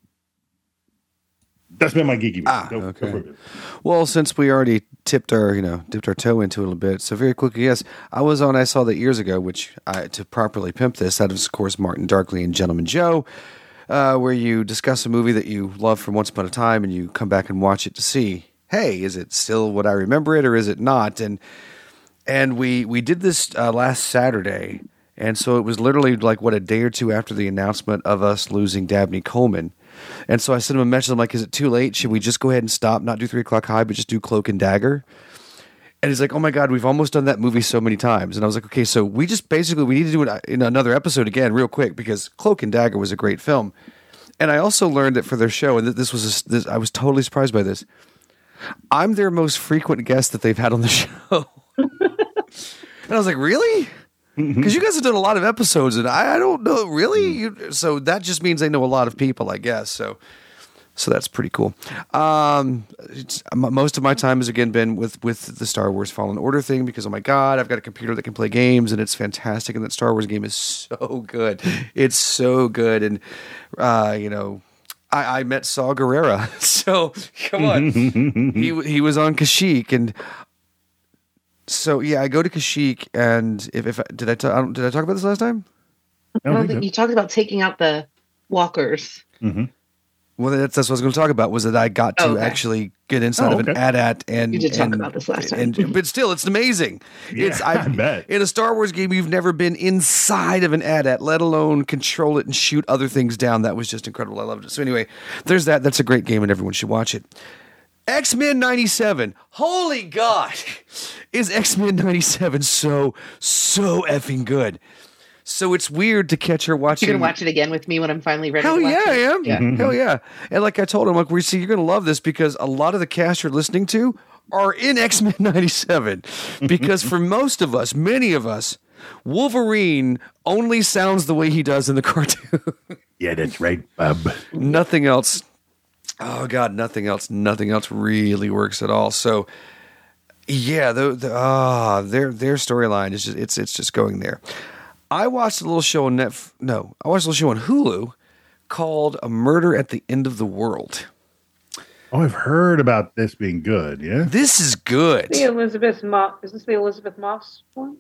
that's been my geeky. Ah, Go- go okay. for it. Well, since we already tipped our, you know, dipped our toe into it a little bit, so very quickly, yes, I was on I Saw That years ago, which I, to properly pimp this, that is, of course, Martin Darkley and Gentleman Joe, uh, where you discuss a movie that you love from once upon a time, and you come back and watch it to see, hey, is it still what I remember it, or is it not? And and we we did this uh, last Saturday, and so it was literally like what a day or two after the announcement of us losing Dabney Coleman. And so I sent him a message. I'm like, is it too late? Should we just go ahead and stop, not do Three O'Clock High, but just do Cloak and Dagger? And he's like, oh my God, we've almost done that movie so many times. And I was like, okay, so we just basically, we need to do it in another episode again real quick because Cloak and Dagger was a great film. And I also learned that for their show, and this was, a, this, I was totally surprised by this, I'm their most frequent guest that they've had on the show. And I was like, really? Because you guys have done a lot of episodes, and I, I don't know, really? You, so that just means they know a lot of people, I guess. So so that's pretty cool. Um, it's, m- most of my time has, again, been with, with the Star Wars Fallen Order thing because, oh, my God, I've got a computer that can play games, and it's fantastic, and that Star Wars game is so good. It's so good. And, uh, you know, I, I met Saw Gerrera. So, come on. he he was on Kashyyyk, and... So yeah, I go to Kashyyyk, and if if did I, ta- I don't, did I talk about this last time? I don't think you talked about taking out the walkers. Mm-hmm. Well, that's, that's what I was going to talk about. Was that I got to Oh, okay. actually get inside Oh, of an okay. A T A T, and You did talk and, about this last time. and but still, it's amazing. Yeah, it's I bet. in a Star Wars game, you've never been inside of an A T A T, let alone control it and shoot other things down. That was just incredible. I loved it. So anyway, there's that. That's a great game, and everyone should watch it. X-Men ninety-seven. Holy God. Is X-Men ninety-seven so, so effing good. So it's weird to catch her watching. You're gonna watch it again with me when I'm finally ready. Hell to watch yeah, I it? am. Yeah. Hell yeah. And like I told him, like, we see, you're going to love this because a lot of the cast you're listening to are in X-Men ninety-seven. Because for most of us, many of us, Wolverine only sounds the way he does in the cartoon. Yeah, that's right, Bub. Nothing else. Oh God, nothing else. Nothing else really works at all. So, yeah, the, the ah, their their storyline is just it's it's just going there. I watched a little show on Netflix. No, I watched a little show on Hulu called A Murder at the End of the World. Oh, I've heard about this being good. Yeah, this is good. The Elizabeth Moss. Is this the Elizabeth Moss one?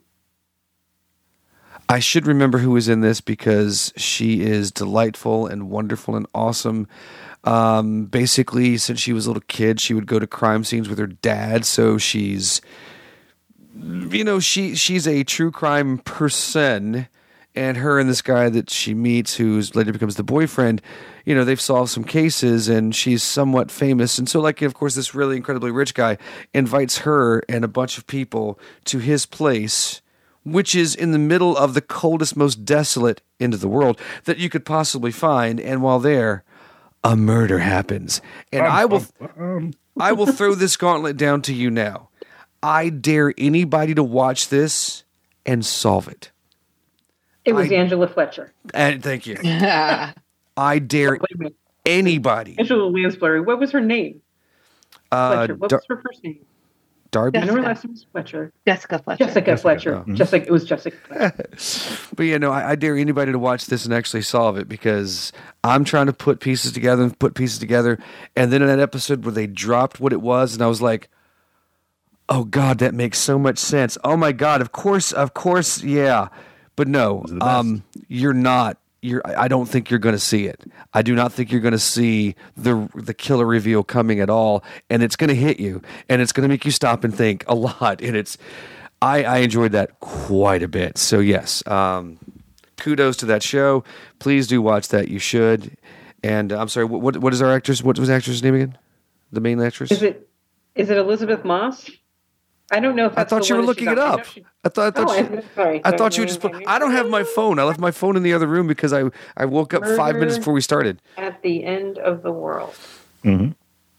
I should remember who was in this because she is delightful and wonderful and awesome. Um, basically, since she was a little kid, she would go to crime scenes with her dad. So she's, you know, she she's a true crime person. And her and this guy that she meets, who later becomes the boyfriend, you know, they've solved some cases, and she's somewhat famous. And so, like, of course, this really incredibly rich guy invites her and a bunch of people to his place, which is in the middle of the coldest, most desolate end of the world that you could possibly find. And while there, a murder happens. And um, I will, um, I will throw this gauntlet down to you now. I dare anybody to watch this and solve it. It was I, Angela Fletcher. And thank you. I dare oh, anybody. Angela Lansbury. What was her name? Uh, Fletcher. What Dar- was her first name? Darby. I know her last name was Fletcher. Jessica Fletcher. Jessica, Jessica Fletcher. Oh. Jessica. It was Jessica Fletcher. But yeah, no, I, I dare anybody to watch this and actually solve it, because I'm trying to put pieces together and put pieces together. And then in that episode where they dropped what it was, and I was like, oh God, that makes so much sense. Oh my God, of course, of course, yeah. But no, um, you're not. You're. I don't think you're going to see it. I do not think you're going to see the the killer reveal coming at all, and it's going to hit you, and it's going to make you stop and think a lot. And it's. I, I enjoyed that quite a bit. So yes, um, kudos to that show. Please do watch that. You should. And uh, I'm sorry. What what is our actress? What was the actress' name again? The main actress. Is it is it Elizabeth Moss? I don't know if that's I thought the you one were looking it up. She, I thought. I thought. Oh, you, I, sorry, I sorry, thought you were just. I don't have my phone. I left my phone in the other room because I I woke up Murder five minutes before we started. At the End of the World. Mm-hmm.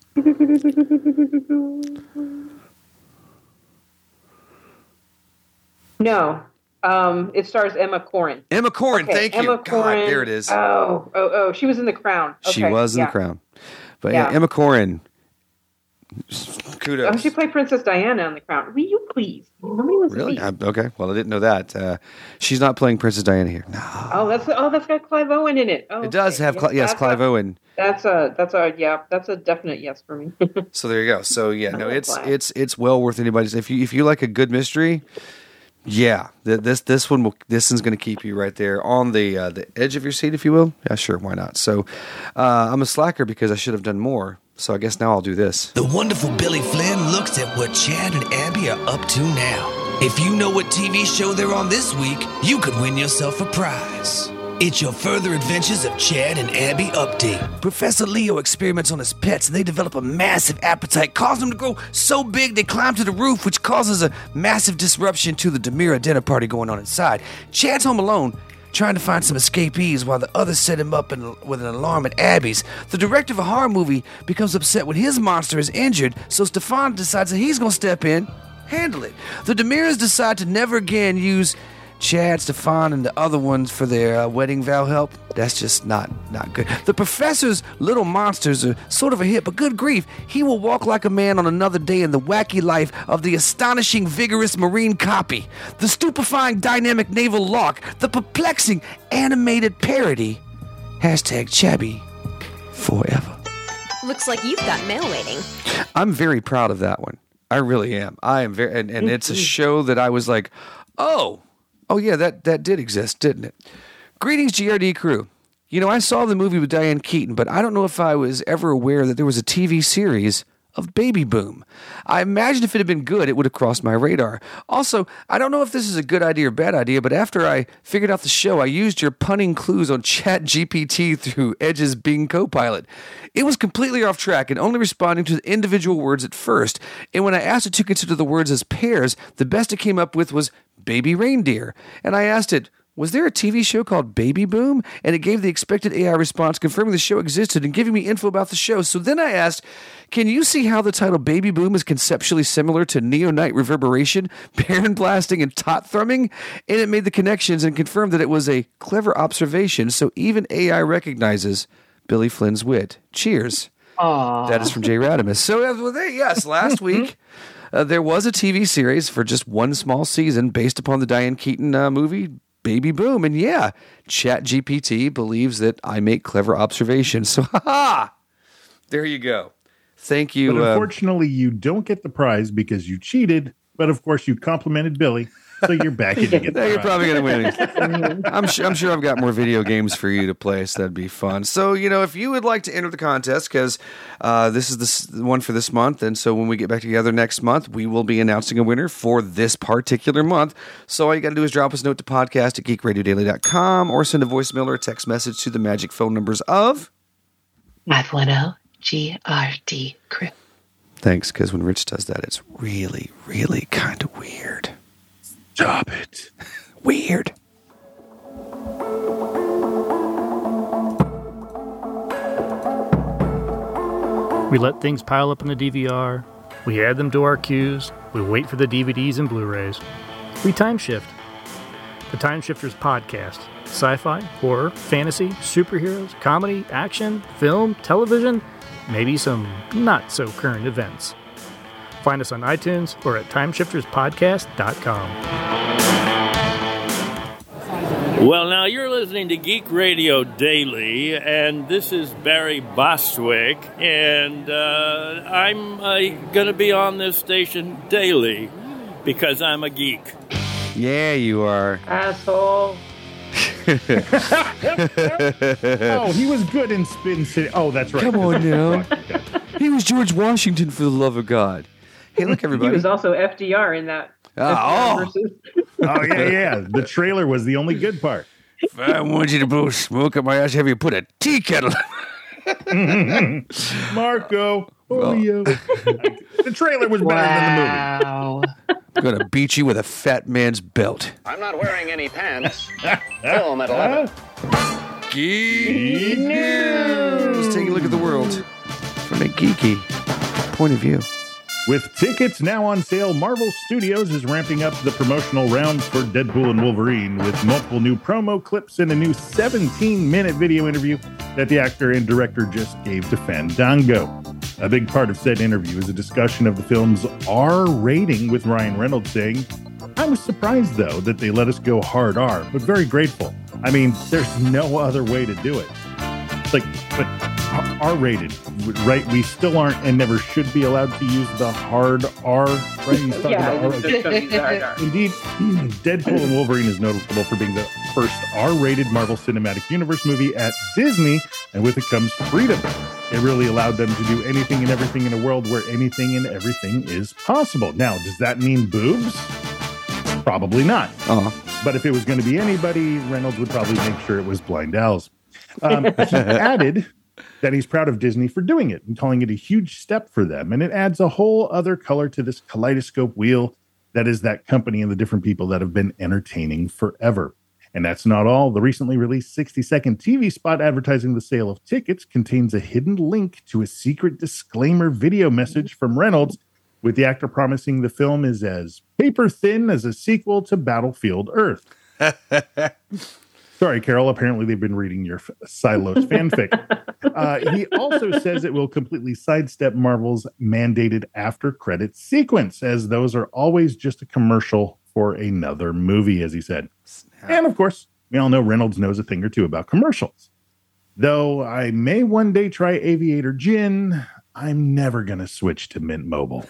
No, um, it stars Emma Corrin. Emma Corrin, okay, thank Emma you. Corrin, God, there it is. Oh, oh, oh! She was in The Crown. Okay, she was in yeah. The Crown, but yeah. yeah, Emma Corrin. Kudos. Oh, she played Princess Diana on The Crown. Will you please? Nobody wants Really? to see. I, okay. Well, I didn't know that. Uh, she's not playing Princess Diana here. No. Oh, that's oh, that's got Clive Owen in it. Oh, it does okay. have Cl- yes, that's Clive a, Owen. That's a that's a yeah, that's a definite yes for me. So there you go. So yeah, no, it's Clive. it's it's well worth anybody's. If you if you like a good mystery, yeah, th- this this one will this one's going to keep you right there on the uh, the edge of your seat, if you will. Yeah, sure, why not? So uh, I'm a slacker because I should have done more. So I guess now I'll do this. The wonderful Billy Flynn looks at what Chad and Abby are up to now. If you know what T V show they're on this week, you could win yourself a prize. It's your Further Adventures of Chad and Abby update. Professor Leo experiments on his pets, and they develop a massive appetite, causing them to grow so big they climb to the roof, which causes a massive disruption to the Demira dinner party going on inside. Chad's home alone, trying to find some escapees while the others set him up in, with an alarm at Abby's. The director of a horror movie becomes upset when his monster is injured, so Stefan decides that he's going to step in, handle it. The Demiras decide to never again use Chad, Stefan, and the other ones for their uh, wedding vow help. That's just not not good. The professor's little monsters are sort of a hit, but good grief, he will walk like a man on another day in the wacky life of the astonishing, vigorous marine copy, the stupefying dynamic naval lock, the perplexing animated parody. Hashtag Chabby forever. Looks like you've got mail waiting. I'm very proud of that one. I really am. I am very, and, and it's a show that I was like, oh. Oh, yeah, that, that did exist, didn't it? Greetings, G R D crew. You know, I saw the movie with Diane Keaton, but I don't know if I was ever aware that there was a T V series of Baby Boom. I imagine if it had been good, it would have crossed my radar. Also, I don't know if this is a good idea or bad idea, but after I figured out the show, I used your punning clues on Chat G P T through Edge's Bing Copilot. It was completely off track and only responding to the individual words at first. And when I asked it to consider the words as pairs, the best it came up with was baby reindeer. And I asked it, was there a T V show called Baby Boom? And it gave the expected A I response, confirming the show existed and giving me info about the show. So then I asked, can you see how the title Baby Boom is conceptually similar to neonite reverberation, baron blasting, and tot thrumming? And it made the connections and confirmed that it was a clever observation, so even A I recognizes Billy Flynn's wit. Cheers. Aww. That is from Jay Radimus. So uh, there, yes, last week uh, there was a T V series for just one small season based upon the Diane Keaton uh, movie, baby boom. And yeah, ChatGPT believes that I make clever observations. So, ha-ha! There you go. Thank you. But uh, unfortunately, you don't get the prize because you cheated. But of course, you complimented Billy. So you're back in to get the You're prize. probably going to win. I'm, su- I'm sure I've got more video games for you to play, so that'd be fun. So, you know, if you would like to enter the contest, because uh, this is the s- the one for this month, and so when we get back together next month, we will be announcing a winner for this particular month. So all you got to do is drop us a note to podcast at geek radio daily dot com or send a voicemail or a text message to the magic phone numbers of five one zero G R D Crew. Thanks, because when Rich does that, it's really, really kind of weird. Stop it. Weird. We let things pile up in the D V R. We add them to our queues. We wait for the D V Ds and Blu-rays. We time shift. The Time Shifters podcast. Sci-fi, horror, fantasy, superheroes, comedy, action, film, television, maybe some not-so-current events. Find us on iTunes or at time shifters podcast dot com. Well, now you're listening to Geek Radio Daily, and this is Barry Bostwick, and uh, I'm uh, going to be on this station daily because I'm a geek. Yeah, you are. Asshole. Oh, he was good in Spin City. Oh, that's right. Come on now. He was George Washington, for the love of God. Hey, look, everybody. He was also F D R in that. Oh, versus- Oh, yeah, yeah. The trailer was the only good part. If I want you to blow smoke up my ass, have you put a tea kettle? Marco, Julio. The trailer was better than the movie. Wow. I'm going to beat you with a fat man's belt. I'm not wearing any pants. Film at eleven. Geek News. Taking a look at the world from a geeky point of view. With tickets now on sale, Marvel Studios is ramping up the promotional round for Deadpool and Wolverine with multiple new promo clips and a new seventeen-minute video interview that the actor and director just gave to Fandango. A big part of said interview is a discussion of the film's R rating, with Ryan Reynolds saying, "I was surprised, though, that they let us go hard R, but very grateful. I mean, there's no other way to do it." It's like, but R-rated, right? We still aren't and never should be allowed to use the hard R, right? He's talking Yeah, about it's R. just gonna be hard R. Indeed, Deadpool and Wolverine is notable for being the first R-rated Marvel Cinematic Universe movie at Disney, and with it comes freedom. It really allowed them to do anything and everything in a world where anything and everything is possible. Now, does that mean boobs? Probably not. Uh-huh. But if it was going to be anybody, Reynolds would probably make sure it was blind owls. Um, he added that he's proud of Disney for doing it and calling it a huge step for them. And it adds a whole other color to this kaleidoscope wheel that is that company and the different people that have been entertaining forever. And that's not all. The recently released sixty-second T V spot advertising the sale of tickets contains a hidden link to a secret disclaimer video message from Reynolds, with the actor promising the film is as paper thin as a sequel to Battlefield Earth. Sorry, Carol. Apparently, they've been reading your Silos fanfic. Uh, he also says it will completely sidestep Marvel's mandated after-credit sequence, as those are always just a commercial for another movie, as he said. And, of course, we all know Reynolds knows a thing or two about commercials. Though I may one day try Aviator Gin, I'm never going to switch to Mint Mobile.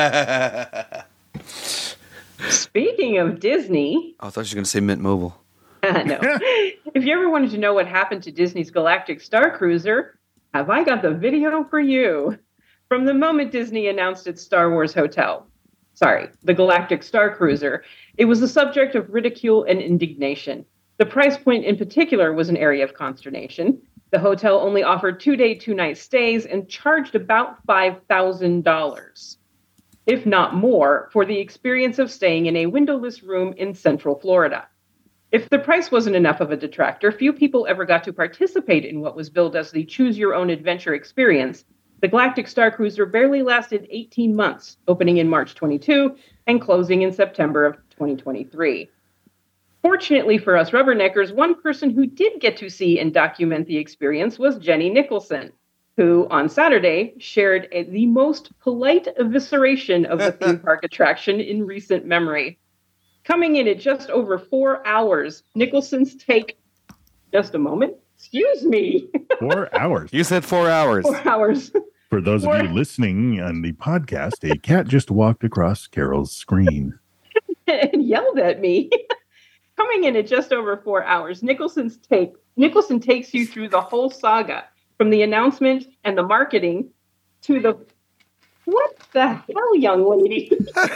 Speaking of Disney... Oh, I thought you were going to say Mint Mobile. No. If you ever wanted to know what happened to Disney's Galactic Star Cruiser, have I got the video for you. From the moment Disney announced its Star Wars hotel, sorry, the Galactic Star Cruiser, it was the subject of ridicule and indignation. The price point in particular was an area of consternation. The hotel only offered two-day, two-night stays and charged about five thousand dollars, if not more, for the experience of staying in a windowless room in Central Florida. If the price wasn't enough of a detractor, few people ever got to participate in what was billed as the choose-your-own-adventure experience. The Galactic Star Cruiser barely lasted eighteen months, opening in March twenty-two and closing in September of twenty twenty-three. Fortunately for us rubberneckers, one person who did get to see and document the experience was Jenny Nicholson, who on Saturday shared a, the most polite evisceration of the theme park attraction in recent memory. Coming in at just over four hours, Nicholson's take. Just a moment. Excuse me. Four hours. You said four hours. Four hours. For those four. of you listening on the podcast, a cat just walked across Carol's screen and yelled at me. Coming in at just over four hours, Nicholson's take. Nicholson takes you through the whole saga, from the announcement and the marketing to the. What the hell, young lady?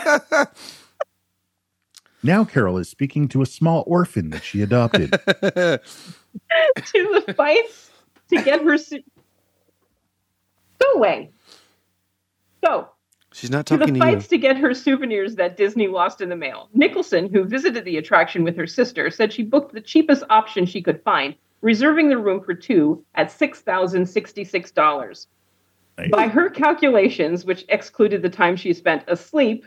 Now Carol is speaking to a small orphan that she adopted. To the fights to get her. Su- Go away. Go. She's not To talking the to, fights you. to get her souvenirs that Disney lost in the mail. Nicholson, who visited the attraction with her sister, said she booked the cheapest option she could find, reserving the room for two at six thousand sixty-six dollars. Nice. By her calculations, which excluded the time she spent asleep,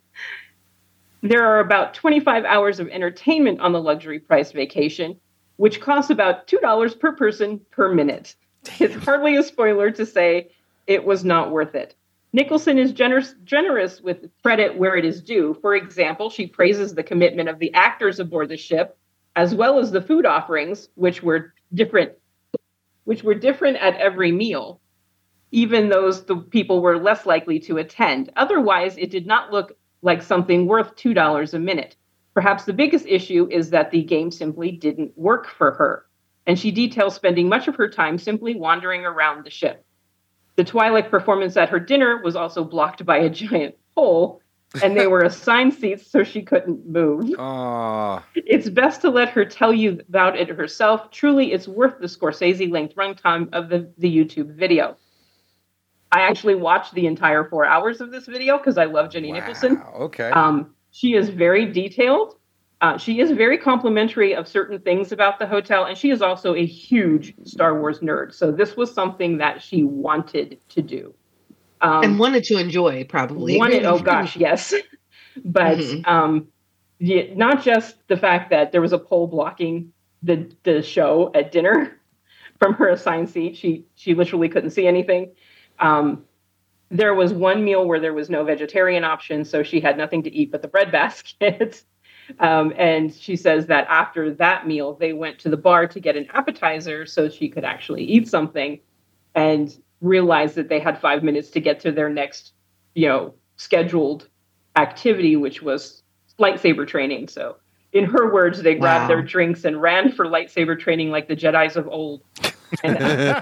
there are about twenty-five hours of entertainment on the luxury price vacation, which costs about two dollars per person per minute. Damn. It's hardly a spoiler to say it was not worth it. Nicholson is generous, generous with credit where it is due. For example, she praises the commitment of the actors aboard the ship, as well as the food offerings, which were different, which were different at every meal. Even those the people were less likely to attend. Otherwise, it did not look like something worth two dollars a minute. Perhaps the biggest issue is that the game simply didn't work for her, and she details spending much of her time simply wandering around the ship. The Twi'lek performance at her dinner was also blocked by a giant pole, and they were assigned seats so she couldn't move. Aww. It's best to let her tell you about it herself. Truly, it's worth the Scorsese-length runtime of the, the YouTube video. I actually watched the entire four hours of this video because I love Jenny wow, Nicholson. Okay. Um, she is very detailed. Uh, she is very complimentary of certain things about the hotel, and she is also a huge Star Wars nerd. So this was something that she wanted to do. Um, and wanted to enjoy, probably. Wanted, oh gosh, yes. But mm-hmm. um, yeah, not just the fact that there was a pole blocking the the show at dinner from her assigned seat. She she literally couldn't see anything. Um, there was one meal where there was no vegetarian option, so she had nothing to eat but the bread basket. Um, and she says that after that meal, they went to the bar to get an appetizer so she could actually eat something, and realized that they had five minutes to get to their next, you know, scheduled activity, which was lightsaber training. So in her words, they grabbed wow. their drinks and ran for lightsaber training like the Jedis of old. And,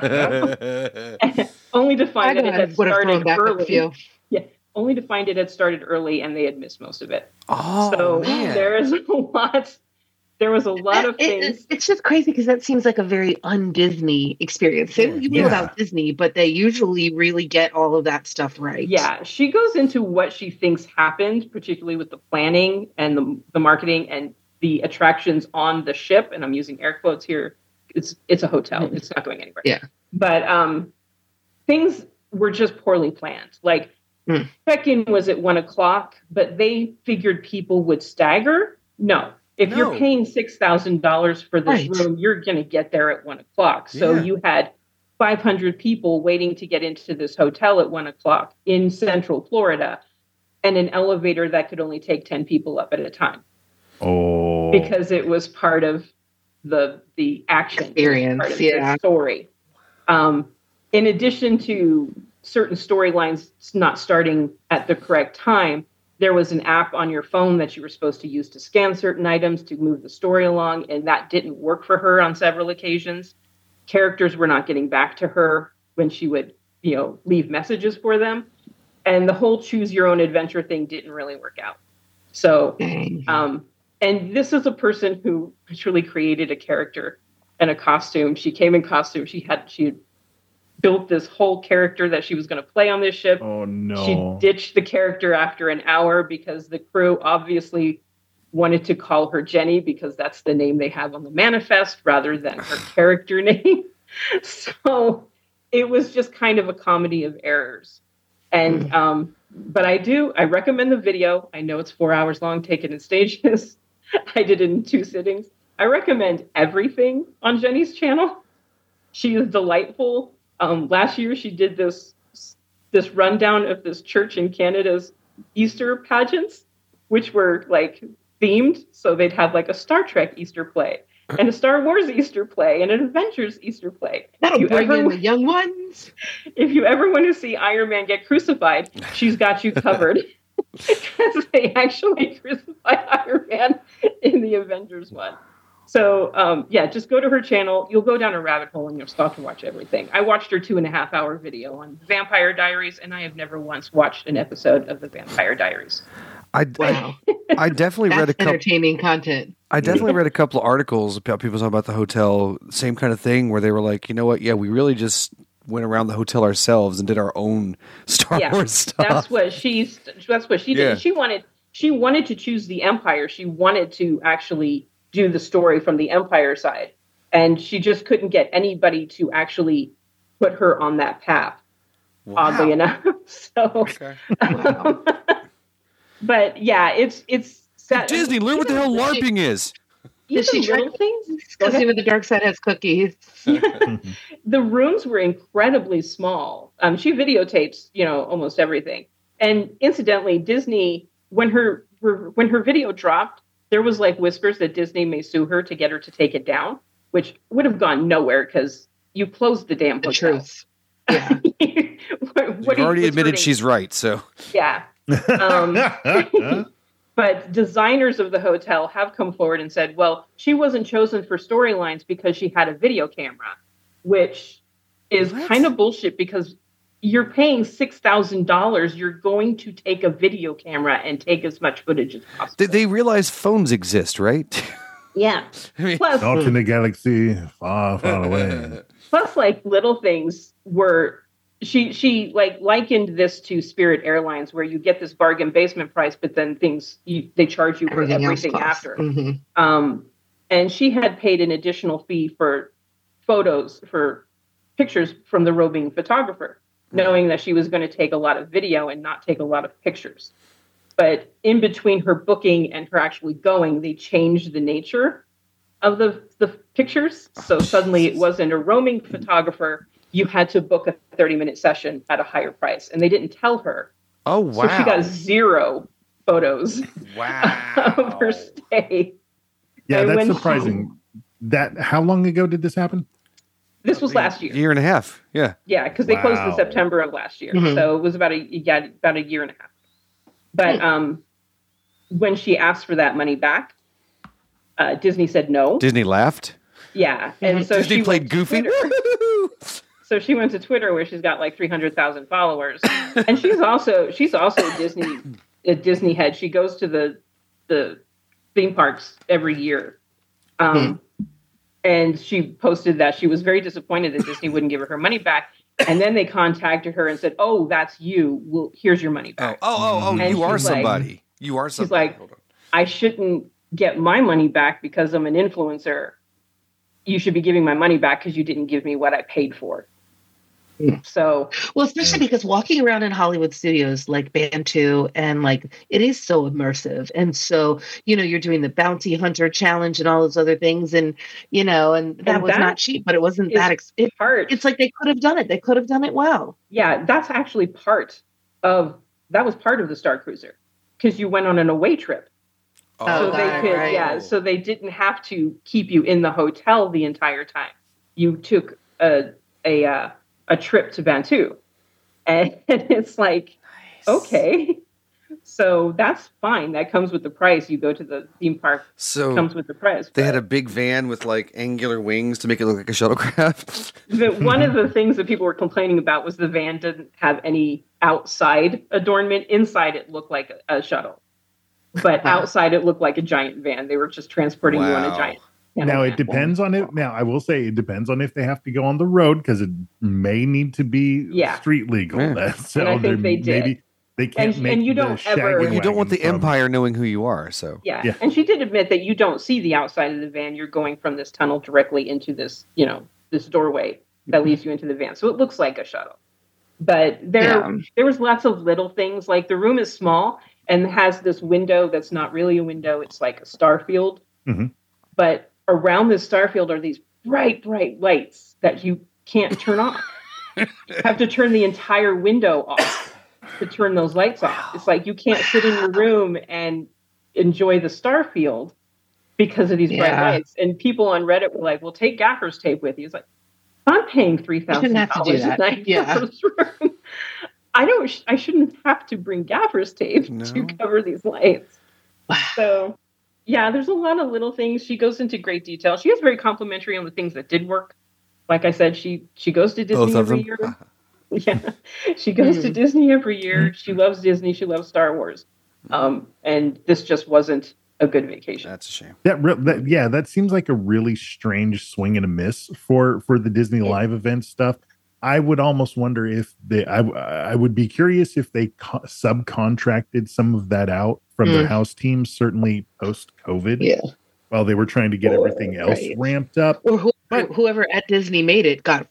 uh, only to find that it had started early. Yeah, only to find it had started early and they had missed most of it. Oh, so man. there is a lot. There was a lot of it, things. It, it's just crazy because that seems like a very un-Disney experience. They you know yeah. about Disney, but they usually really get all of that stuff right. Yeah, she goes into what she thinks happened, particularly with the planning and the the marketing and the attractions on the ship. And I'm using air quotes here. It's it's a hotel. Mm-hmm. It's not going anywhere. Yeah. But um, things were just poorly planned. Like mm. check-in was at one o'clock, but they figured people would stagger. No. If no. you're paying six thousand dollars for this right. room, you're going to get there at one o'clock. So yeah. you had five hundred people waiting to get into this hotel at one o'clock in Central Florida, and an elevator that could only take ten people up at a time. Oh. Because it was part of the the action experience, part of yeah. the story. Um, in addition to certain storylines not starting at the correct time, there was an app on your phone that you were supposed to use to scan certain items to move the story along, and that didn't work for her on several occasions. Characters were not getting back to her when she would, you know, leave messages for them. And the whole choose your own adventure thing didn't really work out. So, um, and this is a person who literally created a character and a costume. She came in costume. She had, she had built this whole character that she was going to play on this ship. Oh, no. She ditched the character after an hour because the crew obviously wanted to call her Jenny because that's the name they have on the manifest rather than her character name. So it was just kind of a comedy of errors. And, um, but I do, I recommend the video. I know it's four hours long, taken in stages. I did it in two sittings. I recommend everything on Jenny's channel. She is delightful. Um, last year, she did this this rundown of this church in Canada's Easter pageants, which were like themed. So they'd have like a Star Trek Easter play and a Star Wars Easter play and an Avengers Easter play. That'll bring in the young ones. If you ever want to see Iron Man get crucified, she's got you covered. Because they actually crucify Iron Man in the Avengers one. So, um, yeah, just go to her channel. You'll go down a rabbit hole and you'll start to watch everything. I watched her two and a half hour video on Vampire Diaries, and I have never once watched an episode of the Vampire Diaries. I, Wow. I definitely read a couple. Entertaining content. I definitely read a couple of articles about people talking about the hotel, same kind of thing, where they were like, you know what? Yeah, we really just went around the hotel ourselves and did our own Star Yeah, Wars stuff. that's what she's. That's what she did. Yeah. She wanted. She wanted to choose the Empire. She wanted to actually do the story from the Empire side, and she just couldn't get anybody to actually put her on that path. Wow. Oddly enough, so. Okay. Um, but yeah, it's it's sad. Disney, learn what the hell LARPing is. Even Did she try little things. Because even the dark side has cookies. The rooms were incredibly small. Um, she videotapes, you know, almost everything. And incidentally, Disney, when her when her video dropped, there was like whispers that Disney may sue her to get her to take it down, which would have gone nowhere because you closed the damn hotel. The truth. Yeah. what, what You've already was admitted hurting- she's right, so. Yeah. Um, but designers of the hotel have come forward and said, well, she wasn't chosen for storylines because she had a video camera, which is What? kind of bullshit because you're paying six thousand dollars. You're going to take a video camera and take as much footage as possible. They, they realize phones exist, right? Yeah. I mean, Plus, Out in the galaxy, far, far away. plus, like little things were she she like likened this to Spirit Airlines, where you get this bargain basement price, but then things you, they charge you for Everything, everything, else costs. after. Mhm. Um, and she had paid an additional fee for photos for pictures from the roving photographer, knowing that she was going to take a lot of video and not take a lot of pictures. But in between her booking and her actually going, they changed the nature of the, the pictures. So suddenly it wasn't a roaming photographer. You had to book a thirty minute session at a higher price. And they didn't tell her. Oh, wow. So she got zero photos Wow. of her stay. Yeah, And that's when- surprising. That how long ago did this happen? This was last year. A year and a half, yeah. Yeah, because they closed in Wow. September of last year. Mhm. So it was about a yeah, about a year and a half. But um, when she asked for that money back, uh, Disney said no. Disney laughed. Yeah, and so Disney she played went to Goofy. Twitter. So she went to Twitter where she's got like three hundred thousand followers, and she's also she's also a Disney a Disney head. She goes to the the theme parks every year, um, and she posted that she was very disappointed that Disney wouldn't give her her money back. And then they contacted her and said, "Oh, that's you. Well, here's your money Oh, back." oh, oh, oh And you are she's like- somebody. You are She's somebody. like, Hold on. "I shouldn't get my money back because I'm an influencer. You should be giving my money back because you didn't give me what I paid for." So, Well, especially because walking around in Hollywood studios like Bantu and like it is so immersive. And so, you know, you're doing the bounty hunter challenge and all those other things. And, you know, and that And was that not cheap, but it wasn't is that ex- it, part. it's like they could have done it. They could have done it well. Yeah, that's actually part of that was part of the Star Cruiser because you went on an away trip. Oh, so got they it, could, right. yeah, so they didn't have to keep you in the hotel the entire time. You took a a uh, a trip to Bantu, and it's like, okay, so that's fine. That comes with the price. You go to the theme park, So comes with the price. they had a big van with like angular wings to make it look like a shuttlecraft. The, one of the things that people were complaining about was the van didn't have any outside adornment. Inside, it looked like a, a shuttle, but outside, it looked like a giant van. They were just transporting you on a Wow. giant. Now it depends on it. Now I will say it depends on if they have to go on the road because it may need to be Yeah. street legal. Yeah. That's, And I so think there- they did. Maybe they can't And- make and you the don't ever- shaggy Well, You don't want the wagon from- Empire knowing who you are, so. Yeah. Yeah. And she did admit that you don't see the outside of the van. You're going from this tunnel directly into this, you know, this doorway that leads you into the van. So it looks like a shuttle. But there Yeah. there was lots of little things. Like the room is small and has this window that's not really a window. It's like a star field. Mhm. But around this star field are these bright, bright lights that you can't turn off. You have to turn the entire window off to turn those lights off. It's like you can't sit in your room and enjoy the star field because of these bright Yeah. lights. And people on Reddit were like, well, take gaffer's tape with you. It's like, I'm paying three thousand dollars a night Yeah. for this room. I don't, I shouldn't have to bring gaffer's tape No. to cover these lights. So, yeah, there's a lot of little things. She goes into great detail. She is very complimentary on the things that did work. Like I said, she she goes to Disney Both of every them? year. Yeah, she goes Mm. to Disney every year. She loves Disney. She loves Star Wars. Um, and this just wasn't a good vacation. That's a shame. That, re- that yeah, that seems like a really strange swing and a miss for for the Disney live event stuff. I would almost wonder if they. I I would be curious if they co- subcontracted some of that out from their Mm. house teams, certainly post COVID. Yeah. While they were trying to get everything else Right. ramped up. Or whoever, whoever at Disney made it got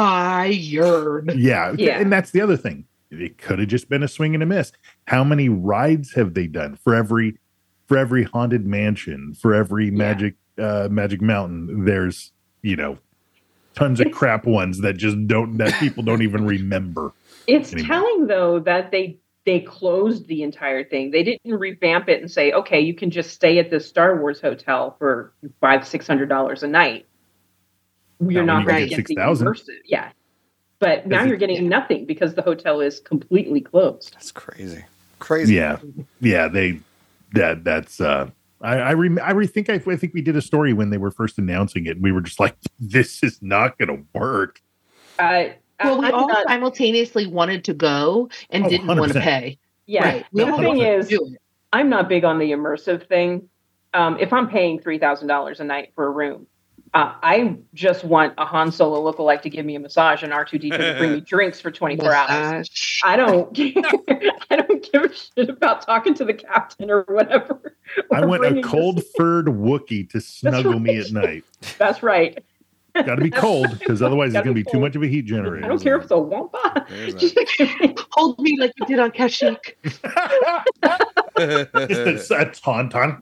fired. Yeah, Yeah. and that's the other thing. It could have just been a swing and a miss. How many rides have they done for every for every haunted mansion, for every magic uh, magic mountain? There's you know tons of crap ones that just don't that people don't even remember. It's anymore. telling though that they they closed the entire thing. They didn't revamp it and say, okay, you can just stay at this Star Wars hotel for five six hundred dollars a night. You're Now, not when going you to get get the six thousand. immersive. Yeah, but now Because you're it- getting nothing because the hotel is completely closed. That's crazy. Crazy. Yeah, yeah. They that that's. uh I I, rem- I re- think I, I think we did a story when they were first announcing it. And we were just like, this is not going to work. Uh, Well, we I'm all not- simultaneously wanted to go and Oh, didn't one hundred want to percent. pay. Yeah. Right. We The all thing wanted to is, do it. I'm not big on the immersive thing. Um, if I'm paying three thousand dollars a night for a room, uh, I just want a Han Solo lookalike to give me a massage and R two D two to bring me drinks for twenty-four hours. Massage. I don't I don't give a shit about talking to the captain or whatever. I or want a bringing this- cold furred Wookiee to snuggle me at night. That's right. Got to be cold because otherwise it's Gotta going to be be too cold. much of a heat generator. I don't care if it's a wampa. There's Just that. Hold me like you did on Kashyyyk. Just a, a tauntaun.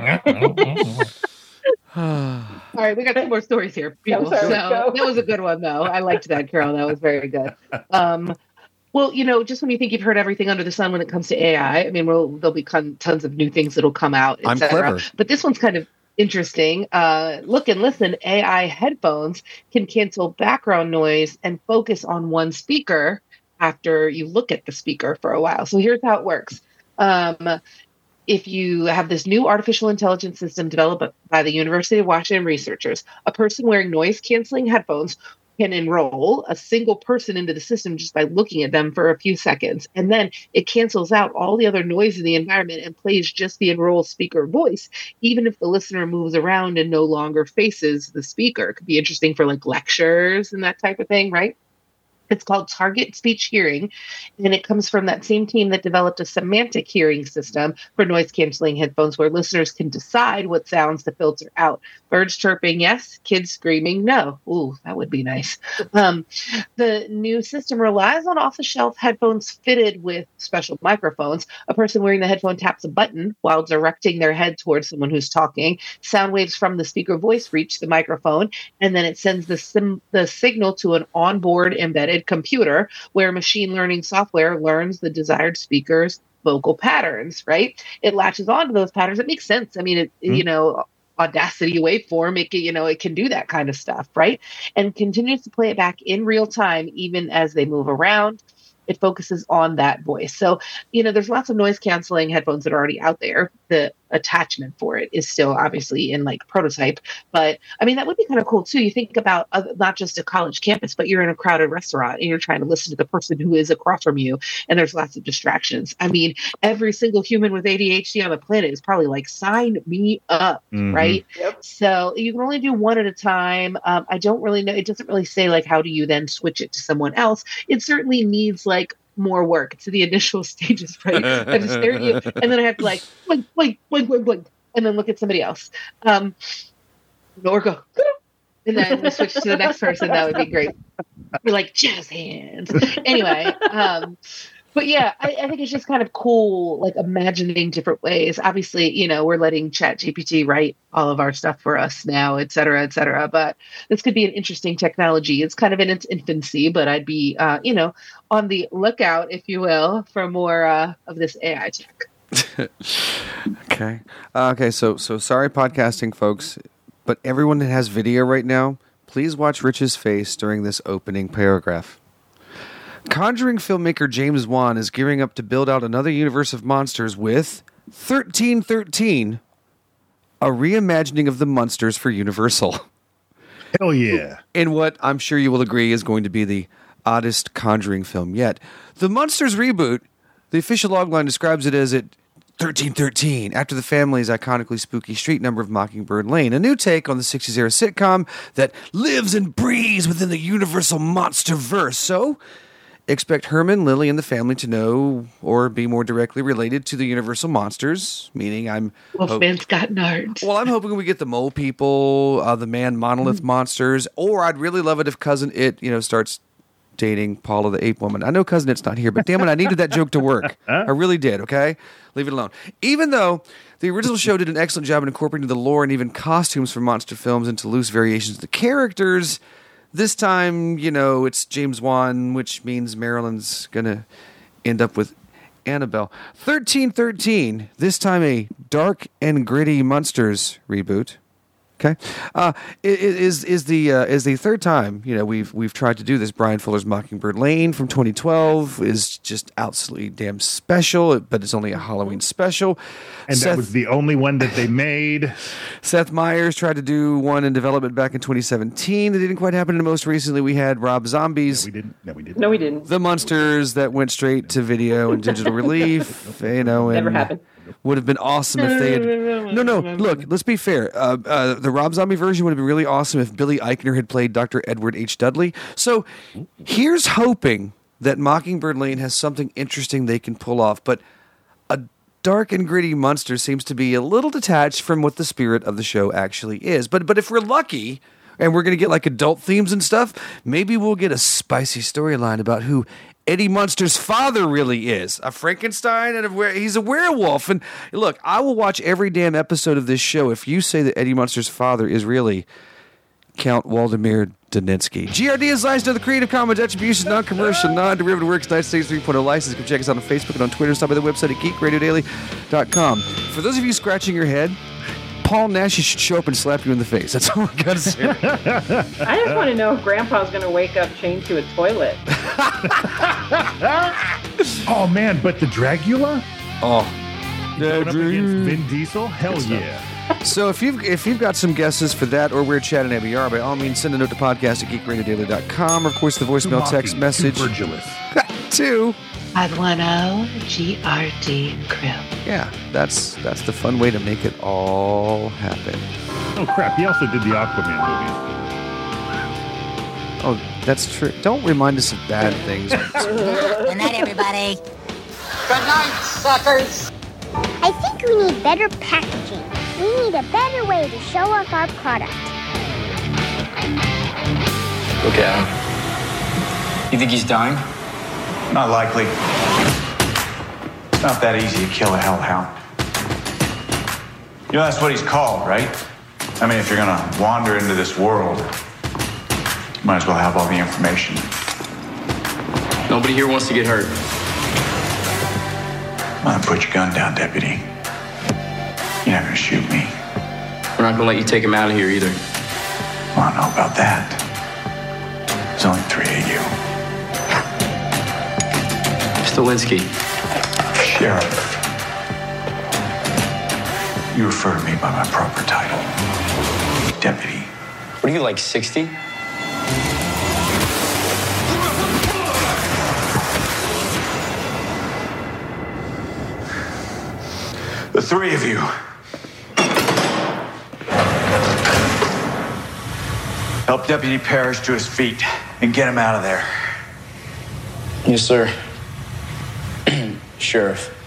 All right, we got two more stories here, people. sorry, so go. that was a good one, though. I liked that, Carol. That was very good. Um, well, you know, just when you think you've heard everything under the sun when it comes to A I, I mean, we'll, there'll be con- tons of new things that'll come out, et I'm cetera. clever. But this one's kind of interesting. Uh, look and listen, A I headphones can cancel background noise and focus on one speaker after you look at the speaker for a while. So here's how it works. Um, if you have this new artificial intelligence system developed by the University of Washington researchers, a person wearing noise canceling headphones can enroll a single person into the system just by looking at them for a few seconds. And then it cancels out all the other noise in the environment and plays just the enrolled speaker voice, even if the listener moves around and no longer faces the speaker. It could be interesting for like lectures and that type of thing, right? It's called Target Speech Hearing, and it comes from that same team that developed a semantic hearing system for noise-canceling headphones where listeners can decide what sounds to filter out. Birds chirping, yes. Kids screaming, no. Ooh, that would be nice. Um, the new system relies on off-the-shelf headphones fitted with special microphones. A person wearing the headphone taps a button while directing their head towards someone who's talking. Sound waves from the speaker voice reach the microphone, and then it sends the, sim- the signal to an onboard embedded computer where machine learning software learns the desired speaker's vocal patterns, right? It latches onto those patterns. It makes sense. I mean, it, mm-hmm. you know, Audacity waveform, it can, you know, it can do that kind of stuff, right? And continues to play it back in real time, even as they move around. It focuses on that voice. So, you know, there's lots of noise canceling headphones that are already out there. The attachment for it is still obviously in like prototype, but I mean, that would be kind of cool too. You think about uh, not just a college campus, but you're in a crowded restaurant and you're trying to listen to the person who is across from you. And there's lots of distractions. I mean, every single human with A D H D on the planet is probably like, sign me up. Mm-hmm. Right. Yep. So you can only do one at a time. Um, I don't really know. It doesn't really say like, how do you then switch it to someone else? It certainly needs like more work to the initial stages, right? I have to stare at you, and then I have to like blink, blink, blink, blink, blink, and then look at somebody else, um, or go, and then we switch to the next person. That would be great. We're like jazz hands. Anyway, um, but yeah, I, I think it's just kind of cool, like imagining different ways. Obviously, you know, we're letting Chat G P T write all of our stuff for us now, et cetera, et cetera. But this could be an interesting technology. It's kind of in its infancy, but I'd be, uh, you know, on the lookout, if you will, for more uh, of this A I tech. Okay. Uh, okay, so so sorry podcasting folks, but everyone that has video right now, please watch Rich's face during this opening paragraph. Conjuring filmmaker James Wan is gearing up to build out another universe of monsters with thirteen thirteen, a reimagining of the monsters for Universal. Hell yeah. In what I'm sure you will agree is going to be the oddest Conjuring film yet. The Monsters reboot, the official logline describes it as it thirteen thirteen, after the family's iconically spooky street number of Mockingbird Lane, a new take on the sixties era sitcom that lives and breathes within the Universal Monsterverse. So, expect Herman, Lily, and the family to know or be more directly related to the Universal Monsters, meaning I'm... Wolfman Scott Nard. Well, I'm hoping we get the Mole People, uh, the Man Monolith mm. Monsters, or I'd really love it if Cousin It, you know, starts dating Paula the Ape Woman. I know Cousin It's not here, but damn it, I needed that joke to work. I really did, okay? Leave it alone. Even though the original show did an excellent job in incorporating the lore and even costumes from monster films into loose variations of the characters, this time, you know, it's James Wan, which means Marilyn's going to end up with Annabelle. thirteen thirteen, this time a dark and gritty Monsters reboot. Okay, uh, is is the uh, is the third time you know we've we've tried to do this. Brian Fuller's Mockingbird Lane from twenty twelve is just absolutely damn special, but it's only a Halloween special. And Seth, that was the only one that they made. Seth Meyers tried to do one in development back in twenty seventeen. That didn't quite happen. And most recently, we had Rob Zombie's. No, we didn't. No, we didn't. No, we didn't. The Monsters that went straight to video and digital relief. You know, and never happened. Would have been awesome if they had... No, no, look, let's be fair. Uh, uh, the Rob Zombie version would have been really awesome if Billy Eichner had played Doctor Edward H. Dudley. So here's hoping that Mockingbird Lane has something interesting they can pull off, but a dark and gritty Monster seems to be a little detached from what the spirit of the show actually is. But but if we're lucky... and we're going to get like adult themes and stuff, maybe we'll get a spicy storyline about who Eddie Munster's father really is. A Frankenstein, and a were- he's a werewolf. And look, I will watch every damn episode of this show if you say that Eddie Munster's father is really Count Waldemar Daninsky. G R D is licensed under the Creative Commons Attribution, non-commercial, non-derivative works, United States three point oh license. You can check us out on Facebook and on Twitter. Stop by the website at geek radio daily dot com. For those of you scratching your head, Paul Nash should show up and slap you in the face. That's all I got to say. I just want to know if Grandpa's going to wake up chained to a toilet. Oh, man, but the Dragula? Oh. Going up against Vin Diesel? Hell yeah. So if you've if you've got some guesses for that or where Chad and Abby are, by all means, send a note to podcast at geek radio daily dot com, or of course the voicemail mocking, text message. Too virtuous. to five one zero G R D Crew. Yeah, that's that's the fun way to make it all happen. Oh crap! He also did the Aquaman movie. Oh, that's true. Don't remind us of bad things. Good night, everybody. Good night, suckers. I think we need better packaging. We need a better way to show off our product. Look at him. You think he's dying? Not likely. It's not that easy to kill a hellhound. You know, that's what he's called, right? I mean, if you're gonna wander into this world, you might as well have all the information. Nobody here wants to get hurt. Come on, put your gun down, deputy. You're not gonna shoot me. We're not gonna let you take him out of here either. I don't know about that. There's only three of you. Stilinski. Sheriff. You refer to me by my proper title. Deputy. What are you, like sixty? The three of you. Help Deputy Parrish to his feet and get him out of there. Yes, sir. Sheriff.